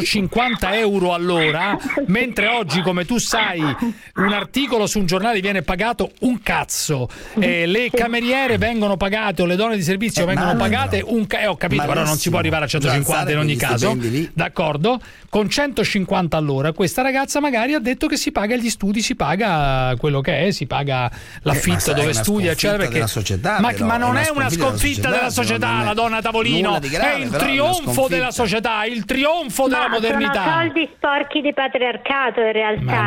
150 euro all'ora, mentre oggi, come tu sai, un articolo su un giornale viene pagato un cazzo, le cameriere vengono pagate o le donne di servizio vengono pagate ho capito, però non si può arrivare a 150 in ogni caso, d'accordo? Con 150 all'ora questa ragazza magari ha detto che si paga gli studi, si paga quello che è, si paga l'affitto dove studia, eccetera, perché società, ma non è una sconfitta della società, la donna tavolino, è il trionfo della società, il trionfo della modernità. Sono soldi sporchi di patriarcato in realtà.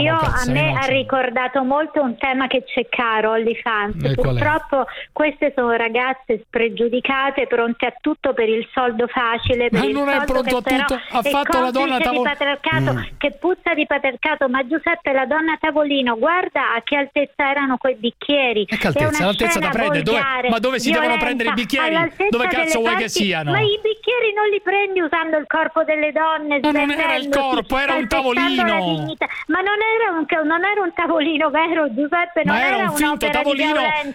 A me ha ricordato molto un tema che c'è caro, OnlyFans. Purtroppo queste sono ragazze spregiudicate, pronte a tutto per il soldo facile, per il non è pronto a tutto, ha fatto la donna tavolino che puzza di patriarcato. Ma Giuseppe, la donna tavolino, guarda a che altezza erano quei bicchieri. Che altezza? L'altezza da prendere? Dove si devono prendere i bicchieri? Dove cazzo vuoi che siano? Ma i bicchieri non li prendi usando il corpo delle donne. Ma non era il corpo, era un tavolino. Ma non era un tavolino vero, Giuseppe, non era un finto tavolino.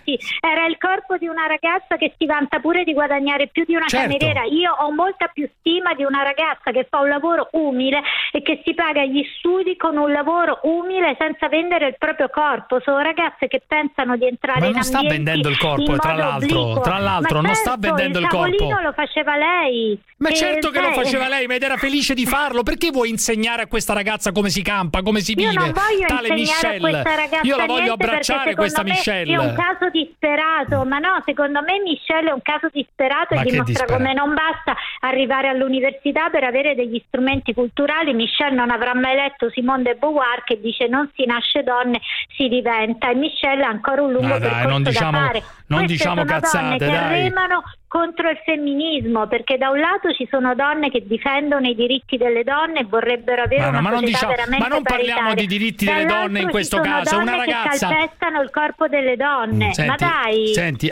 Era il corpo di una ragazza che si vanta pure di guadagnare più di una cameriera. Io ho molta più stima di una ragazza che fa un lavoro umile e che si paga gli studi con un lavoro umile senza vendere il proprio corpo. Sono ragazze che pensano di entrare in ambienti. Ma non sta vendendo il corpo, tra l'altro non sta vendendo il corpo. Il tavolino lo faceva lei. Ma certo che lo faceva lei, ma ed era felice di farlo. Perché vuoi insegnare a questa ragazza come si campa, come si vive? Io non voglio tale insegnare Michelle. A questa ragazza, io la voglio abbracciare questa Michelle. È un caso disperato, ma no, secondo me Michelle è un caso disperato e dimostra come non basta arrivare all'università per avere degli strumenti culturali. Michelle non avrà mai letto Simone de Beauvoir che dice non si nasce donne, si diventa, e Michelle ha ancora un lungo percorso da fare. Non diciamo cazzate, che remano contro il femminismo, perché da un lato ci sono donne che difendono i diritti delle donne e vorrebbero avere una società veramente ma non parliamo di diritti delle donne in questo caso, una ragazza che calpestano il corpo delle donne. Ma dai. Senti,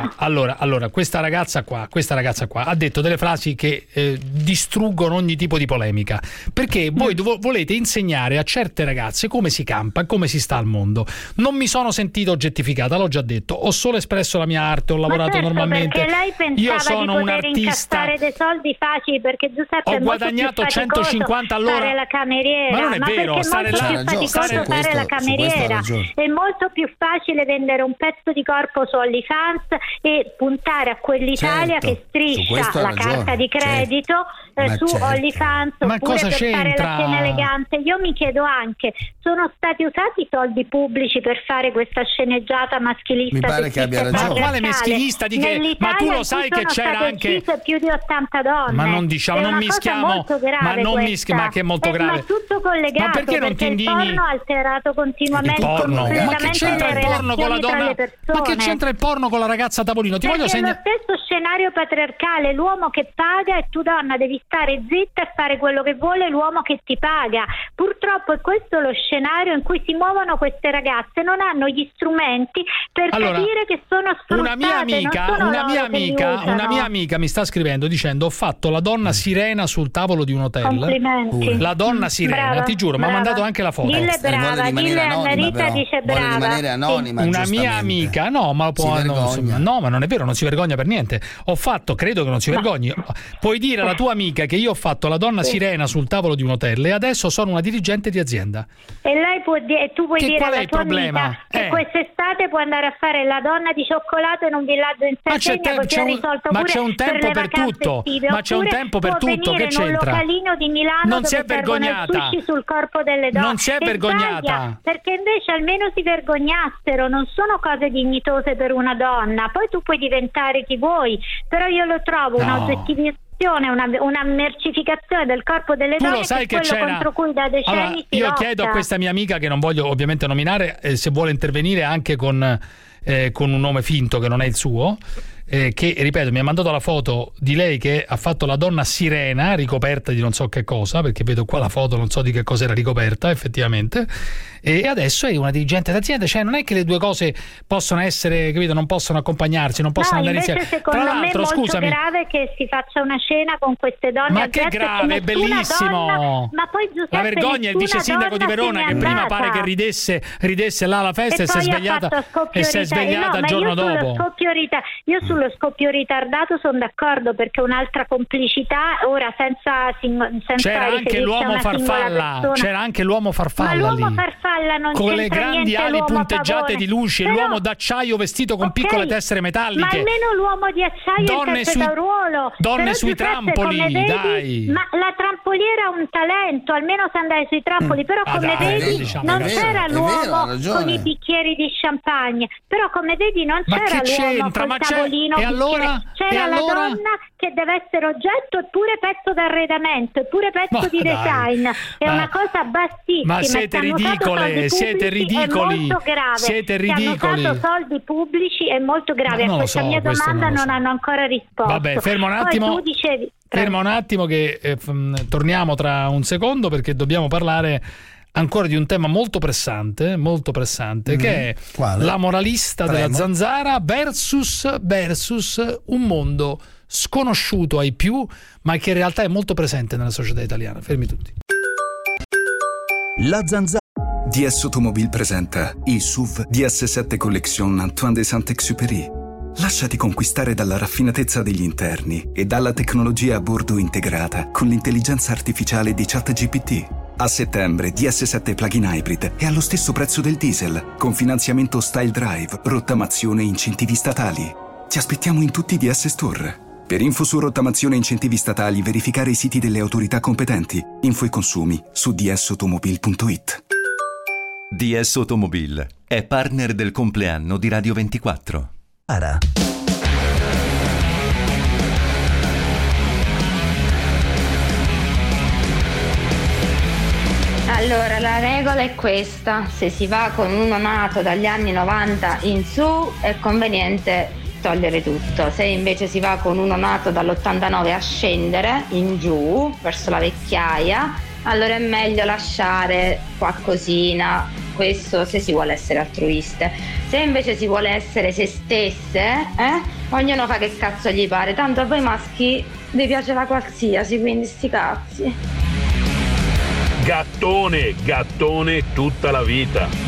allora questa ragazza qua ha detto delle frasi che distruggono ogni tipo di polemica, perché voi volete insegnare a certe ragazze come si campa, come si sta al mondo. Non mi sono sentito oggettificata, l'ho già detto, ho solo espresso la mia arte, ho lavorato normalmente. Perché lei io sono un artista, incassare dei soldi facili, perché Giuseppe ho guadagnato 150 all'ora fare la cameriera. Ma non è vero, stare la cameriera. È molto più facile vendere un pezzo di corpo su OnlyFans e puntare a quell'Italia che striscia la carta di credito su OnlyFans, oppure per fare la cena elegante. Io mi chiedo anche, sono stati usati soldi pubblici per fare questa sceneggiata maschilista? Mi pare che abbia ragione. Ma quale maschilista? Ma tu lo sai che c'era anche più di 80 donne. Ma non diciamo, non mischiamo, ma che è molto grave. Ma è tutto collegato, ma perché non ti indigni? Il porno ha alterato continuamente ma che c'entra il porno con la donna? Ma che c'entra il porno con la ragazza tavolino? Ti voglio segnare. È lo stesso scenario patriarcale, l'uomo che paga e tu donna devi stare zitta e fare quello che vuole l'uomo che ti paga. Purtroppo è questo lo scenario in cui si muovono queste ragazze, non hanno gli strumenti per capire che sono sfruttate. Una mia amica mi sta scrivendo dicendo: ho fatto la donna sirena sul tavolo di un hotel. Complimenti. La donna sirena, brava, ti giuro, mi ha mandato anche la foto. Dille brava, dille Anna Rita dice brava. Vuole rimanere anonima, una mia amica, no, ma no, ma non è vero, non si vergogna per niente. Credo che non si vergogni. Puoi dire alla tua amica che io ho fatto la donna sirena sul tavolo di un hotel e adesso sono una dirigente di azienda. E lei tu puoi dire alla tua amica che quest'estate può andare a fare la donna di cioccolato in un villaggio in Sardegna, così ha risolto pure c'è un tempo per tutto. Ma c'è un tempo per tutto, che c'entra? In un localino di Milano non si è dove vergognata. Il sushi sul corpo delle donne. Non si è vergognata. Perché invece almeno si vergognassero, non sono cose dignitose per una donna. Poi tu puoi diventare chi vuoi, però io lo trovo un'oggettivizzazione, una mercificazione del corpo delle donne, lo sai che è quello contro cui da decenni si lotta. Chiedo a questa mia amica, che non voglio ovviamente nominare, se vuole intervenire anche con un nome finto che non è il suo, che ripeto mi ha mandato la foto di lei che ha fatto la donna sirena ricoperta di non so che cosa, perché vedo qua la foto, non so di che cosa era ricoperta effettivamente, e adesso è una dirigente d'azienda. Cioè non è che le due cose possono essere, capito, non possono accompagnarsi, non possono andare insieme. Secondo Tra l'altro, me è molto scusami, grave che si faccia una cena con queste donne. ma che grave, è bellissimo. Donna, ma poi Giuseppe, la vergogna è il vice sindaco di Verona che prima pare che ridesse là alla festa e si è svegliata il giorno dopo. Io sullo scoppio ritardato sono d'accordo, perché un'altra complicità, ora senza c'era anche l'uomo farfalla, ma l'uomo farfalla non con le grandi ali punteggiate di luci, però, l'uomo d'acciaio vestito con piccole tessere metalliche, ma almeno l'uomo di acciaio interpreta un ruolo. Donne sui trampoli, dai. Ma la trampoliera ha un talento, almeno se andai sui trampoli, però come vedi non c'era l'uomo con i bicchieri di champagne, però come vedi non c'era l'uomo col tavolino, c'era la donna che deve essere oggetto eppure pezzo d'arredamento, eppure pezzo di design. È una cosa bassissima. Ma siete ridicole, siete ridicoli. È molto grave. Siete ridicoli. Hanno usato soldi pubblici, è molto grave. A questa mia domanda non hanno ancora risposto. Vabbè, fermo un attimo. Poi tu dicevi, fermo un attimo che torniamo tra un secondo, perché dobbiamo parlare ancora di un tema molto pressante, che è la moralista della Zanzara versus un mondo sconosciuto ai più, ma che in realtà è molto presente nella società italiana. Fermi tutti. La Zanzara. DS Automobile presenta il SUV DS7 Collection Antoine de Saint-Exupéry. Lasciati conquistare dalla raffinatezza degli interni e dalla tecnologia a bordo integrata con l'intelligenza artificiale di ChatGPT. A settembre DS7 Plug-in Hybrid è allo stesso prezzo del diesel, con finanziamento Style Drive, rottamazione e incentivi statali. Ti aspettiamo in tutti i DS Store. Per info su rottamazione e incentivi statali, verificare i siti delle autorità competenti. Info e consumi su dsautomobile.it. DS Automobile è partner del compleanno di Radio 24. Allora, la regola è questa: se si va con uno nato dagli anni 90 in su è conveniente togliere tutto, se invece si va con uno nato dall'89 a scendere in giù verso la vecchiaia, allora è meglio lasciare qualcosina, questo se si vuole essere altruiste. Se invece si vuole essere se stesse, ognuno fa che cazzo gli pare, tanto a voi maschi vi piace la qualsiasi, quindi sti cazzi. Gattone tutta la vita.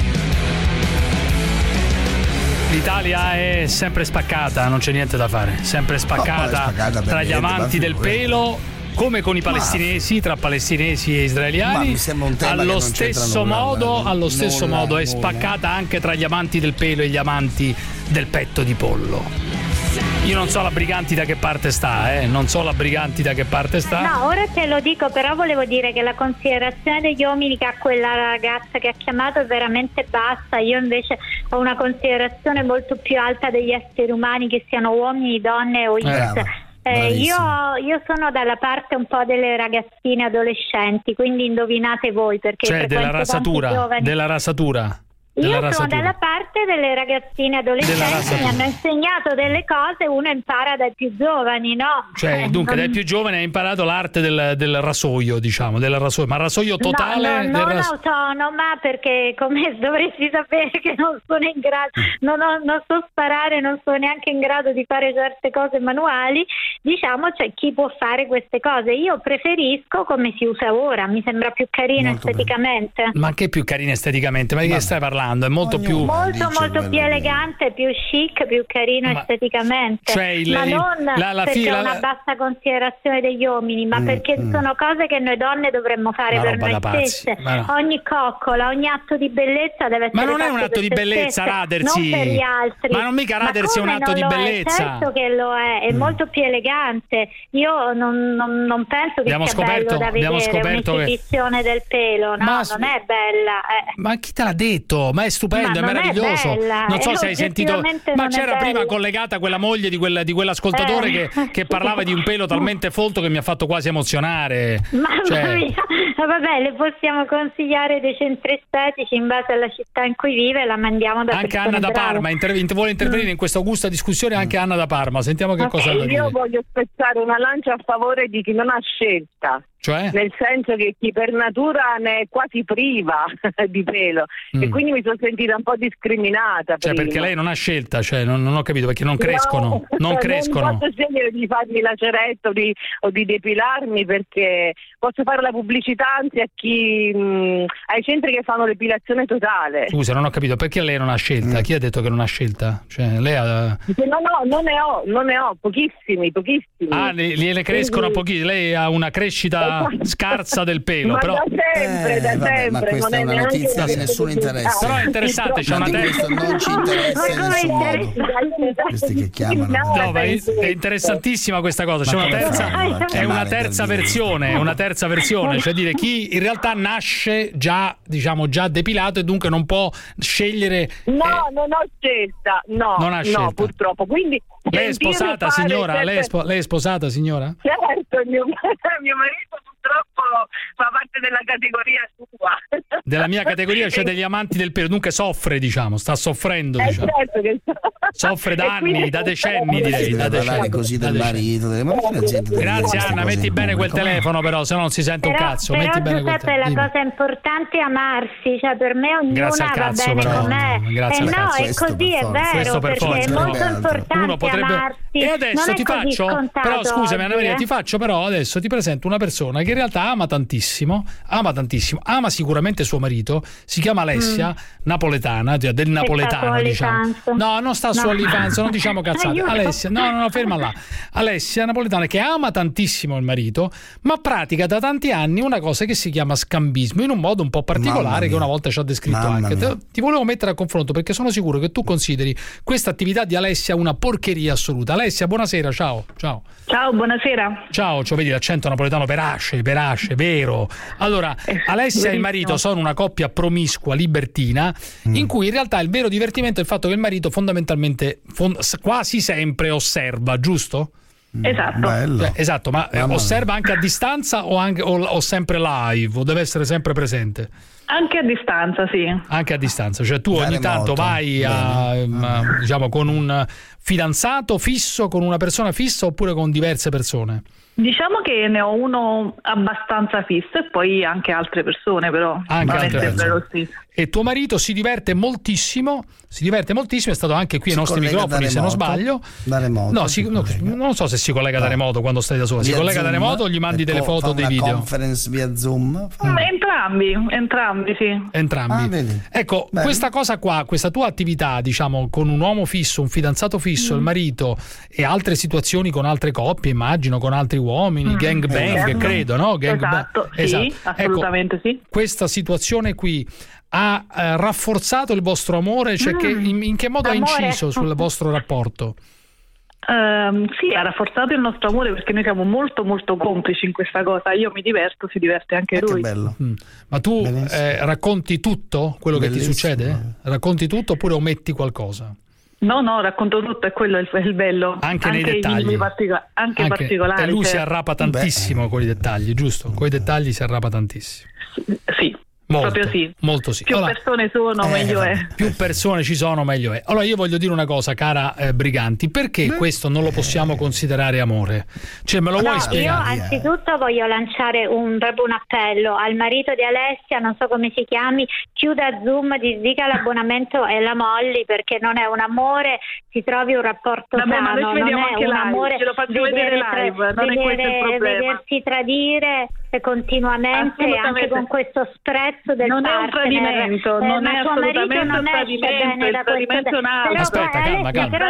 L'Italia è sempre spaccata, non c'è niente da fare, sempre spaccata tra gli amanti del pelo, come con i palestinesi, tra palestinesi e israeliani. Allo stesso modo è spaccata anche tra gli amanti del pelo e gli amanti del petto di pollo. Io non so la Briganti da che parte sta, non so la Briganti da che parte sta. No, ora te lo dico, però volevo dire che la considerazione degli uomini che ha quella ragazza che ha chiamato è veramente bassa. Io invece ho una considerazione molto più alta degli esseri umani, che siano uomini, donne o io sono dalla parte un po' delle ragazzine adolescenti, quindi indovinate voi, perché cioè della rasatura. Io sono dalla parte delle ragazzine adolescenti che mi hanno insegnato delle cose, uno impara dai più giovani, no? Cioè, dunque, dai più giovani hai imparato l'arte del rasoio, diciamo, ma rasoio totale? Non autonoma, perché come dovresti sapere che non sono in grado, non so sparare, non sono neanche in grado di fare certe cose manuali, diciamo, c'è chi può fare queste cose. Io preferisco come si usa ora, mi sembra più carino esteticamente. Ma che più carino esteticamente? Ma di che stai parlando? parlando, è molto più elegante, più chic, più carino esteticamente, cioè ma non perché è una bassa considerazione degli uomini, ma perché sono cose che noi donne dovremmo fare per noi stesse. Ogni coccola, ogni atto di bellezza deve essere ma non è un atto di bellezza radersi, non per gli altri, ma non mica radersi è un atto di bellezza. Certo che lo è molto più elegante. Io non penso che sia bello da vedere un'esibizione del pelo, no, non è bella. Ma chi te l'ha detto? Ma è stupendo, è meraviglioso. Non so se hai sentito, ma c'era prima collegata quella moglie di quell'ascoltatore che parlava di un pelo talmente folto che mi ha fatto quasi emozionare. Mamma mia. Vabbè, le possiamo consigliare dei centri estetici in base alla città in cui vive, la mandiamo da anche Anna da Parma vuole intervenire in questa augusta discussione, anche Anna da Parma. Sentiamo che cosa ha da dire. Io voglio spezzare una lancia a favore di chi non ha scelta. Cioè? Nel senso che chi per natura ne è quasi priva di pelo e quindi mi sono sentita un po' discriminata. Cioè perché lei non ha scelta, cioè non ho capito, perché non crescono, non crescono. Non posso scegliere di farmi laceretto o di depilarmi, perché posso fare la pubblicità anzi ai centri che fanno l'epilazione totale. Scusa, non ho capito, perché lei non ha scelta? Chi ha detto che non ha scelta? Cioè lei ha... No, non ne ho, pochissimi. Ah, le crescono pochissimi, lei ha una crescita scarsa del pelo, ma però da sempre, ma questa è una notizia di nessun interesse. Però è interessante, c'è una terza, non ci interessa in nessun modo. Questi che chiamano. No, è interessantissima questa cosa. C'è una terza versione, cioè dire chi in realtà nasce già depilato e dunque non può scegliere. No, non ho scelta. No, purtroppo. Quindi lei è sposata, signora? Lei è sposata, signora? Certo, mio marito purtroppo fa parte della categoria sua. Della mia categoria, cioè degli amanti del pelo, dunque soffre, sta soffrendo, certo che soffre da anni, da decenni, direi. Da decenni. Così del marito. Grazie Anna, metti bene quel telefono, però se no non si sente un cazzo. Però metti bene Giuseppe, la cosa importante è amarsi, cioè per me ognuna va bene com'è. È così, è vero, perché è molto importante amarsi. E adesso ti faccio, però scusami Anna Maria, adesso ti presento una persona che in realtà ama tantissimo, ama sicuramente suo marito, si chiama Alessia, napoletana, del napoletano, diciamo. No, non sta su OnlyFans, non diciamo cazzate. Alessia, no, ferma là. Alessia napoletana che ama tantissimo il marito, ma pratica da tanti anni una cosa che si chiama scambismo in un modo un po' particolare che una volta ci ha descritto anche. Ti volevo mettere a confronto perché sono sicuro che tu consideri questa attività di Alessia una porcheria assoluta. Alessia, buonasera, ciao. Ciao, buonasera. Ciao, vedi l'accento napoletano verace, vero. Allora, Alessia e il marito sono una coppia promiscua, libertina, in cui in realtà il vero divertimento è il fatto che il marito fondamentalmente quasi sempre osserva, giusto? Esatto. Esatto, ma osserva anche a distanza o sempre live, o deve essere sempre presente? Anche a distanza, sì. Anche a distanza, cioè tu ogni tanto vai diciamo con un fidanzato fisso, con una persona fissa oppure con diverse persone? Diciamo che ne ho uno abbastanza fisso e poi anche altre persone, però anche non altre è sempre lo stesso. E tuo marito si diverte moltissimo, è stato anche qui ai nostri microfoni se non sbaglio. Da remoto. Non so se si collega da remoto quando stai da sola. Si collega da remoto o gli mandi delle foto o dei video? Conference via Zoom? Entrambi, sì. Entrambi. Ecco, bene. Questa cosa qua, questa tua attività, diciamo, con un uomo fisso, un fidanzato fisso, il marito e altre situazioni con altre coppie, immagino, con altri uomini, gangbang, credo, no? Esatto, sì, assolutamente sì. Questa situazione qui ha rafforzato il vostro amore? Cioè in che modo ha inciso sul vostro rapporto? Sì, ha rafforzato il nostro amore perché noi siamo molto molto complici in questa cosa. Io mi diverto, si diverte anche lui. Che bello. Ma tu racconti tutto quello che ti succede? Racconti tutto oppure ometti qualcosa? No, racconto tutto, è quello il bello. Anche nei dettagli. Anche particolari. E lui si arrapa tantissimo con i dettagli, giusto? Con i dettagli si arrapa tantissimo. Sì. Proprio sì. Molto sì. Più persone sono, meglio è. Più persone ci sono, meglio è. Allora io voglio dire una cosa, cara Briganti, perché questo non lo possiamo considerare amore? Cioè, me lo vuoi spiegare? Io anzitutto voglio lanciare proprio un appello al marito di Alessia, non so come si chiami, chiuda Zoom, disdica l'abbonamento e la molli, perché non è un amore, si trovi un rapporto sano, non è un amore, ce lo faccio vedere live, non è questo il problema. Vedersi tradire continuamente, anche con questo sprezzo del non partner. È un tradimento, non è assolutamente un tradimento, il tradimento è un altro. Aspetta, calma.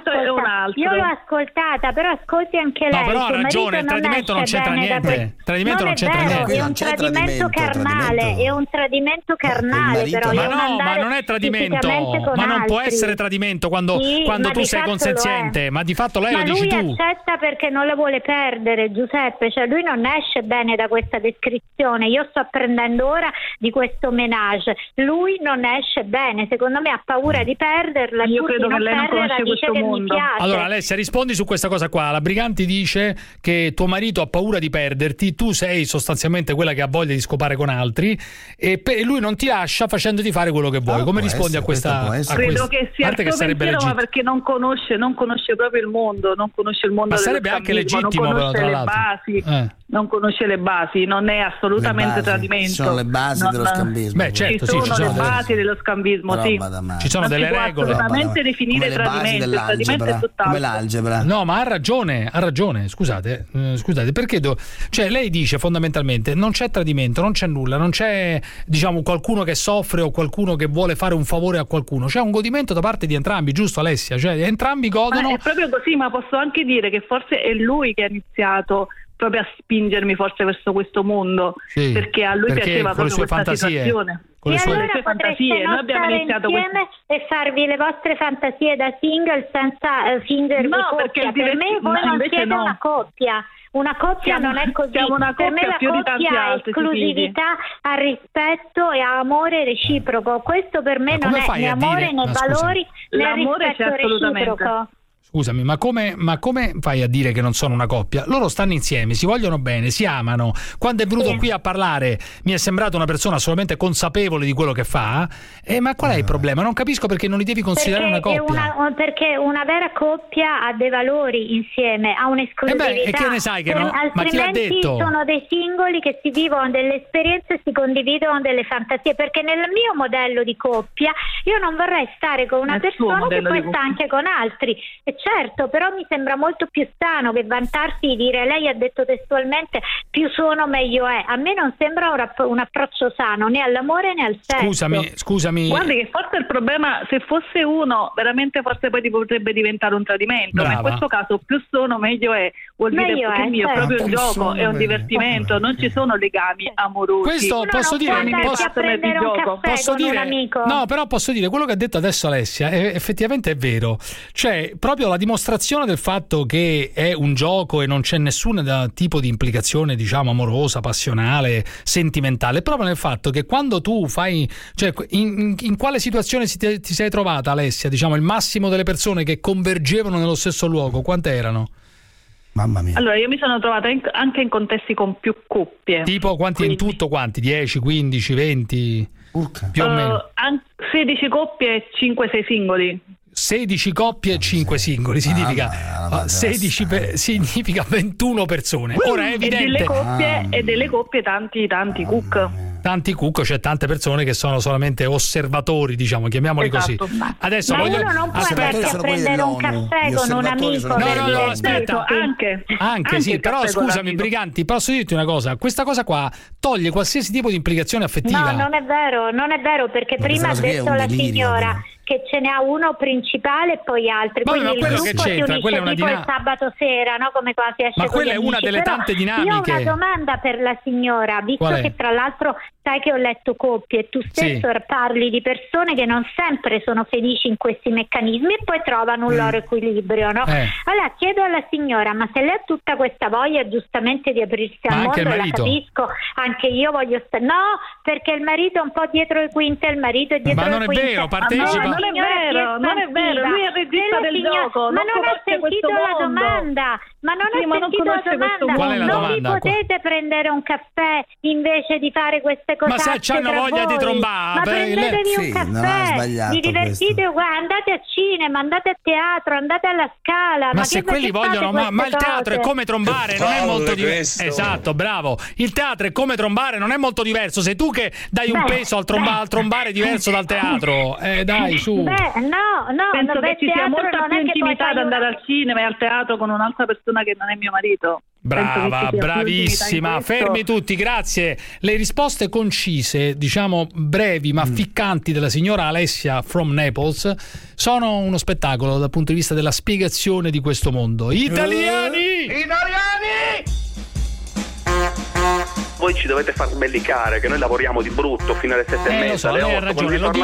Io l'ho ascoltata, però ascolti anche lei. No, però ha ragione, il tradimento non c'entra niente. Il tradimento non c'entra niente. È un tradimento carnale, è un tradimento carnale, però. Ma no, ma non è tradimento, ma non può essere tradimento quando tu sei consenziente, ma di fatto lei lo dici tu. Ma lui accetta perché non la vuole perdere, Giuseppe, cioè lui non esce bene da questa descrizione. Io sto apprendendo ora di questo menage, lui non esce bene, secondo me ha paura di perderla. Io credo che lei non conosce questo mondo. Allora Alessia, rispondi su questa cosa qua. La Briganti dice che tuo marito ha paura di perderti, tu sei sostanzialmente quella che ha voglia di scopare con altri e lui non ti lascia facendoti fare quello che vuoi. Come rispondi a questa? Credo che sia il suo pensiero, ma perché non conosce proprio il mondo, non conosce il mondo. Ma sarebbe anche legittimo, non conosce le basi. Non conosce le basi, non è assolutamente tradimento. Ci sono le basi dello scambismo. Beh, certo, ci sono le basi dello scambismo, sì. Ci sono delle regole. Non si può assolutamente definire tradimento. Il tradimento è tutt'altro. Come l'algebra. No, ma ha ragione. Scusate, perché cioè lei dice fondamentalmente non c'è tradimento, non c'è nulla, non c'è qualcuno che soffre o qualcuno che vuole fare un favore a qualcuno. C'è un godimento da parte di entrambi, giusto Alessia? Cioè entrambi godono. Ma è proprio così, ma posso anche dire che forse è lui che ha iniziato proprio a spingermi forse verso questo mondo, perché a lui piaceva proprio questa situazione. Con le sue fantasie, noi abbiamo iniziato insieme e farvi le vostre fantasie da single senza fingervi coppia. Per me voi non siete una coppia. Una coppia non è così. Per me la coppia è esclusività, a rispetto e a amore reciproco. Questo per me non è né amore né valori né rispetto reciproco. Scusami, ma come fai a dire che non sono una coppia? Loro stanno insieme, si vogliono bene, si amano. Quando è venuto qui a parlare mi è sembrato una persona assolutamente consapevole di quello che fa. Ma qual è il problema? Non capisco perché non li devi considerare una coppia. Perché una vera coppia ha dei valori insieme, ha un'esclusività. E che ne sai che no? Ma chi l'ha detto? Sono dei singoli che si vivono delle esperienze e si condividono delle fantasie. Perché nel mio modello di coppia io non vorrei stare con una persona che poi sta anche con altri. Certo, però mi sembra molto più sano che vantarsi di dire, lei ha detto testualmente, più sono meglio è. A me non sembra un approccio sano né all'amore né al sesso. Scusami. Guardi che forse il problema, se fosse uno, veramente forse poi potrebbe diventare un tradimento. Brava. Ma in questo caso più sono meglio è. Vuol dire che è proprio un gioco, è un divertimento, non ci sono legami amorosi. Questo posso dire, no, però posso dire quello che ha detto adesso Alessia effettivamente è vero. Cioè, proprio la dimostrazione del fatto che è un gioco e non c'è nessun tipo di implicazione, amorosa, passionale, sentimentale, proprio nel fatto che quando tu fai, cioè in quale situazione ti sei trovata Alessia? Il massimo delle persone che convergevano nello stesso luogo, quante erano? Mamma mia. Allora, io mi sono trovata anche in contesti con più coppie. Tipo quanti in tutto? Quanti? 10, 15, 20? Più o meno? 16 coppie e 5-6 singoli. 16 coppie e 5 singoli significa 16 significa 21 persone. Ora è evidente. E delle coppie tanti cook. Tanti cook, cioè tante persone che sono solamente osservatori, chiamiamoli così. Adesso ma uno non può andare a prendere un caffè con un amico. No, aspetta. Anche sì, però scusami, Briganti, posso dirti una cosa? Questa cosa qua toglie qualsiasi tipo di implicazione affettiva. No, non è vero, perché prima ha detto la signora che ce n'è uno principale e poi altri. Quindi il gruppo si unisce tipo il sabato sera, no? Come quasi esce. Ma quella è una delle tante dinamiche. Io ho una domanda per la signora, visto che tra l'altro sai che ho letto coppie e tu stesso parli di persone che non sempre sono felici in questi meccanismi e poi trovano un loro equilibrio, no? Allora chiedo alla signora, ma se lei ha tutta questa voglia giustamente di aprirsi al mondo, la capisco, anche io voglio stare. No, perché il marito è un po' dietro le quinte, il marito è dietro le quinte. Ma non è vero, partecipa. Non è vero, lui è il regista del gioco. Ma non ha sentito la domanda. Non vi potete prendere un caffè invece di fare queste cose. Ma se c'hanno voglia di trombare, ma prendetevi un caffè, vi divertite uguale, andate a cinema, andate a teatro, andate alla Scala. Ma se quelli vogliono, ma il teatro è come trombare, non è molto diverso. Esatto, bravo. Il teatro è come trombare, non è molto diverso. Sei tu che dai un peso al trombare diverso dal teatro. Dai, su. Penso che ci sia molta più intimità ad andare al cinema e al teatro con un'altra persona che non è mio marito. Brava, bravissima, fermi tutti, grazie. Le risposte concise, diciamo brevi ma ficcanti della signora Alessia from Naples sono uno spettacolo dal punto di vista della spiegazione di questo mondo. Italiani! Voi ci dovete far sbellicare, che noi lavoriamo di brutto fino alle 7:30, alle 8. Ragione, lo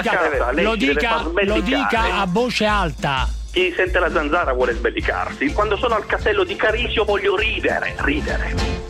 dica a voce alta. Chi sente la zanzara vuole sbellicarsi. Quando sono al castello di Carisio voglio ridere.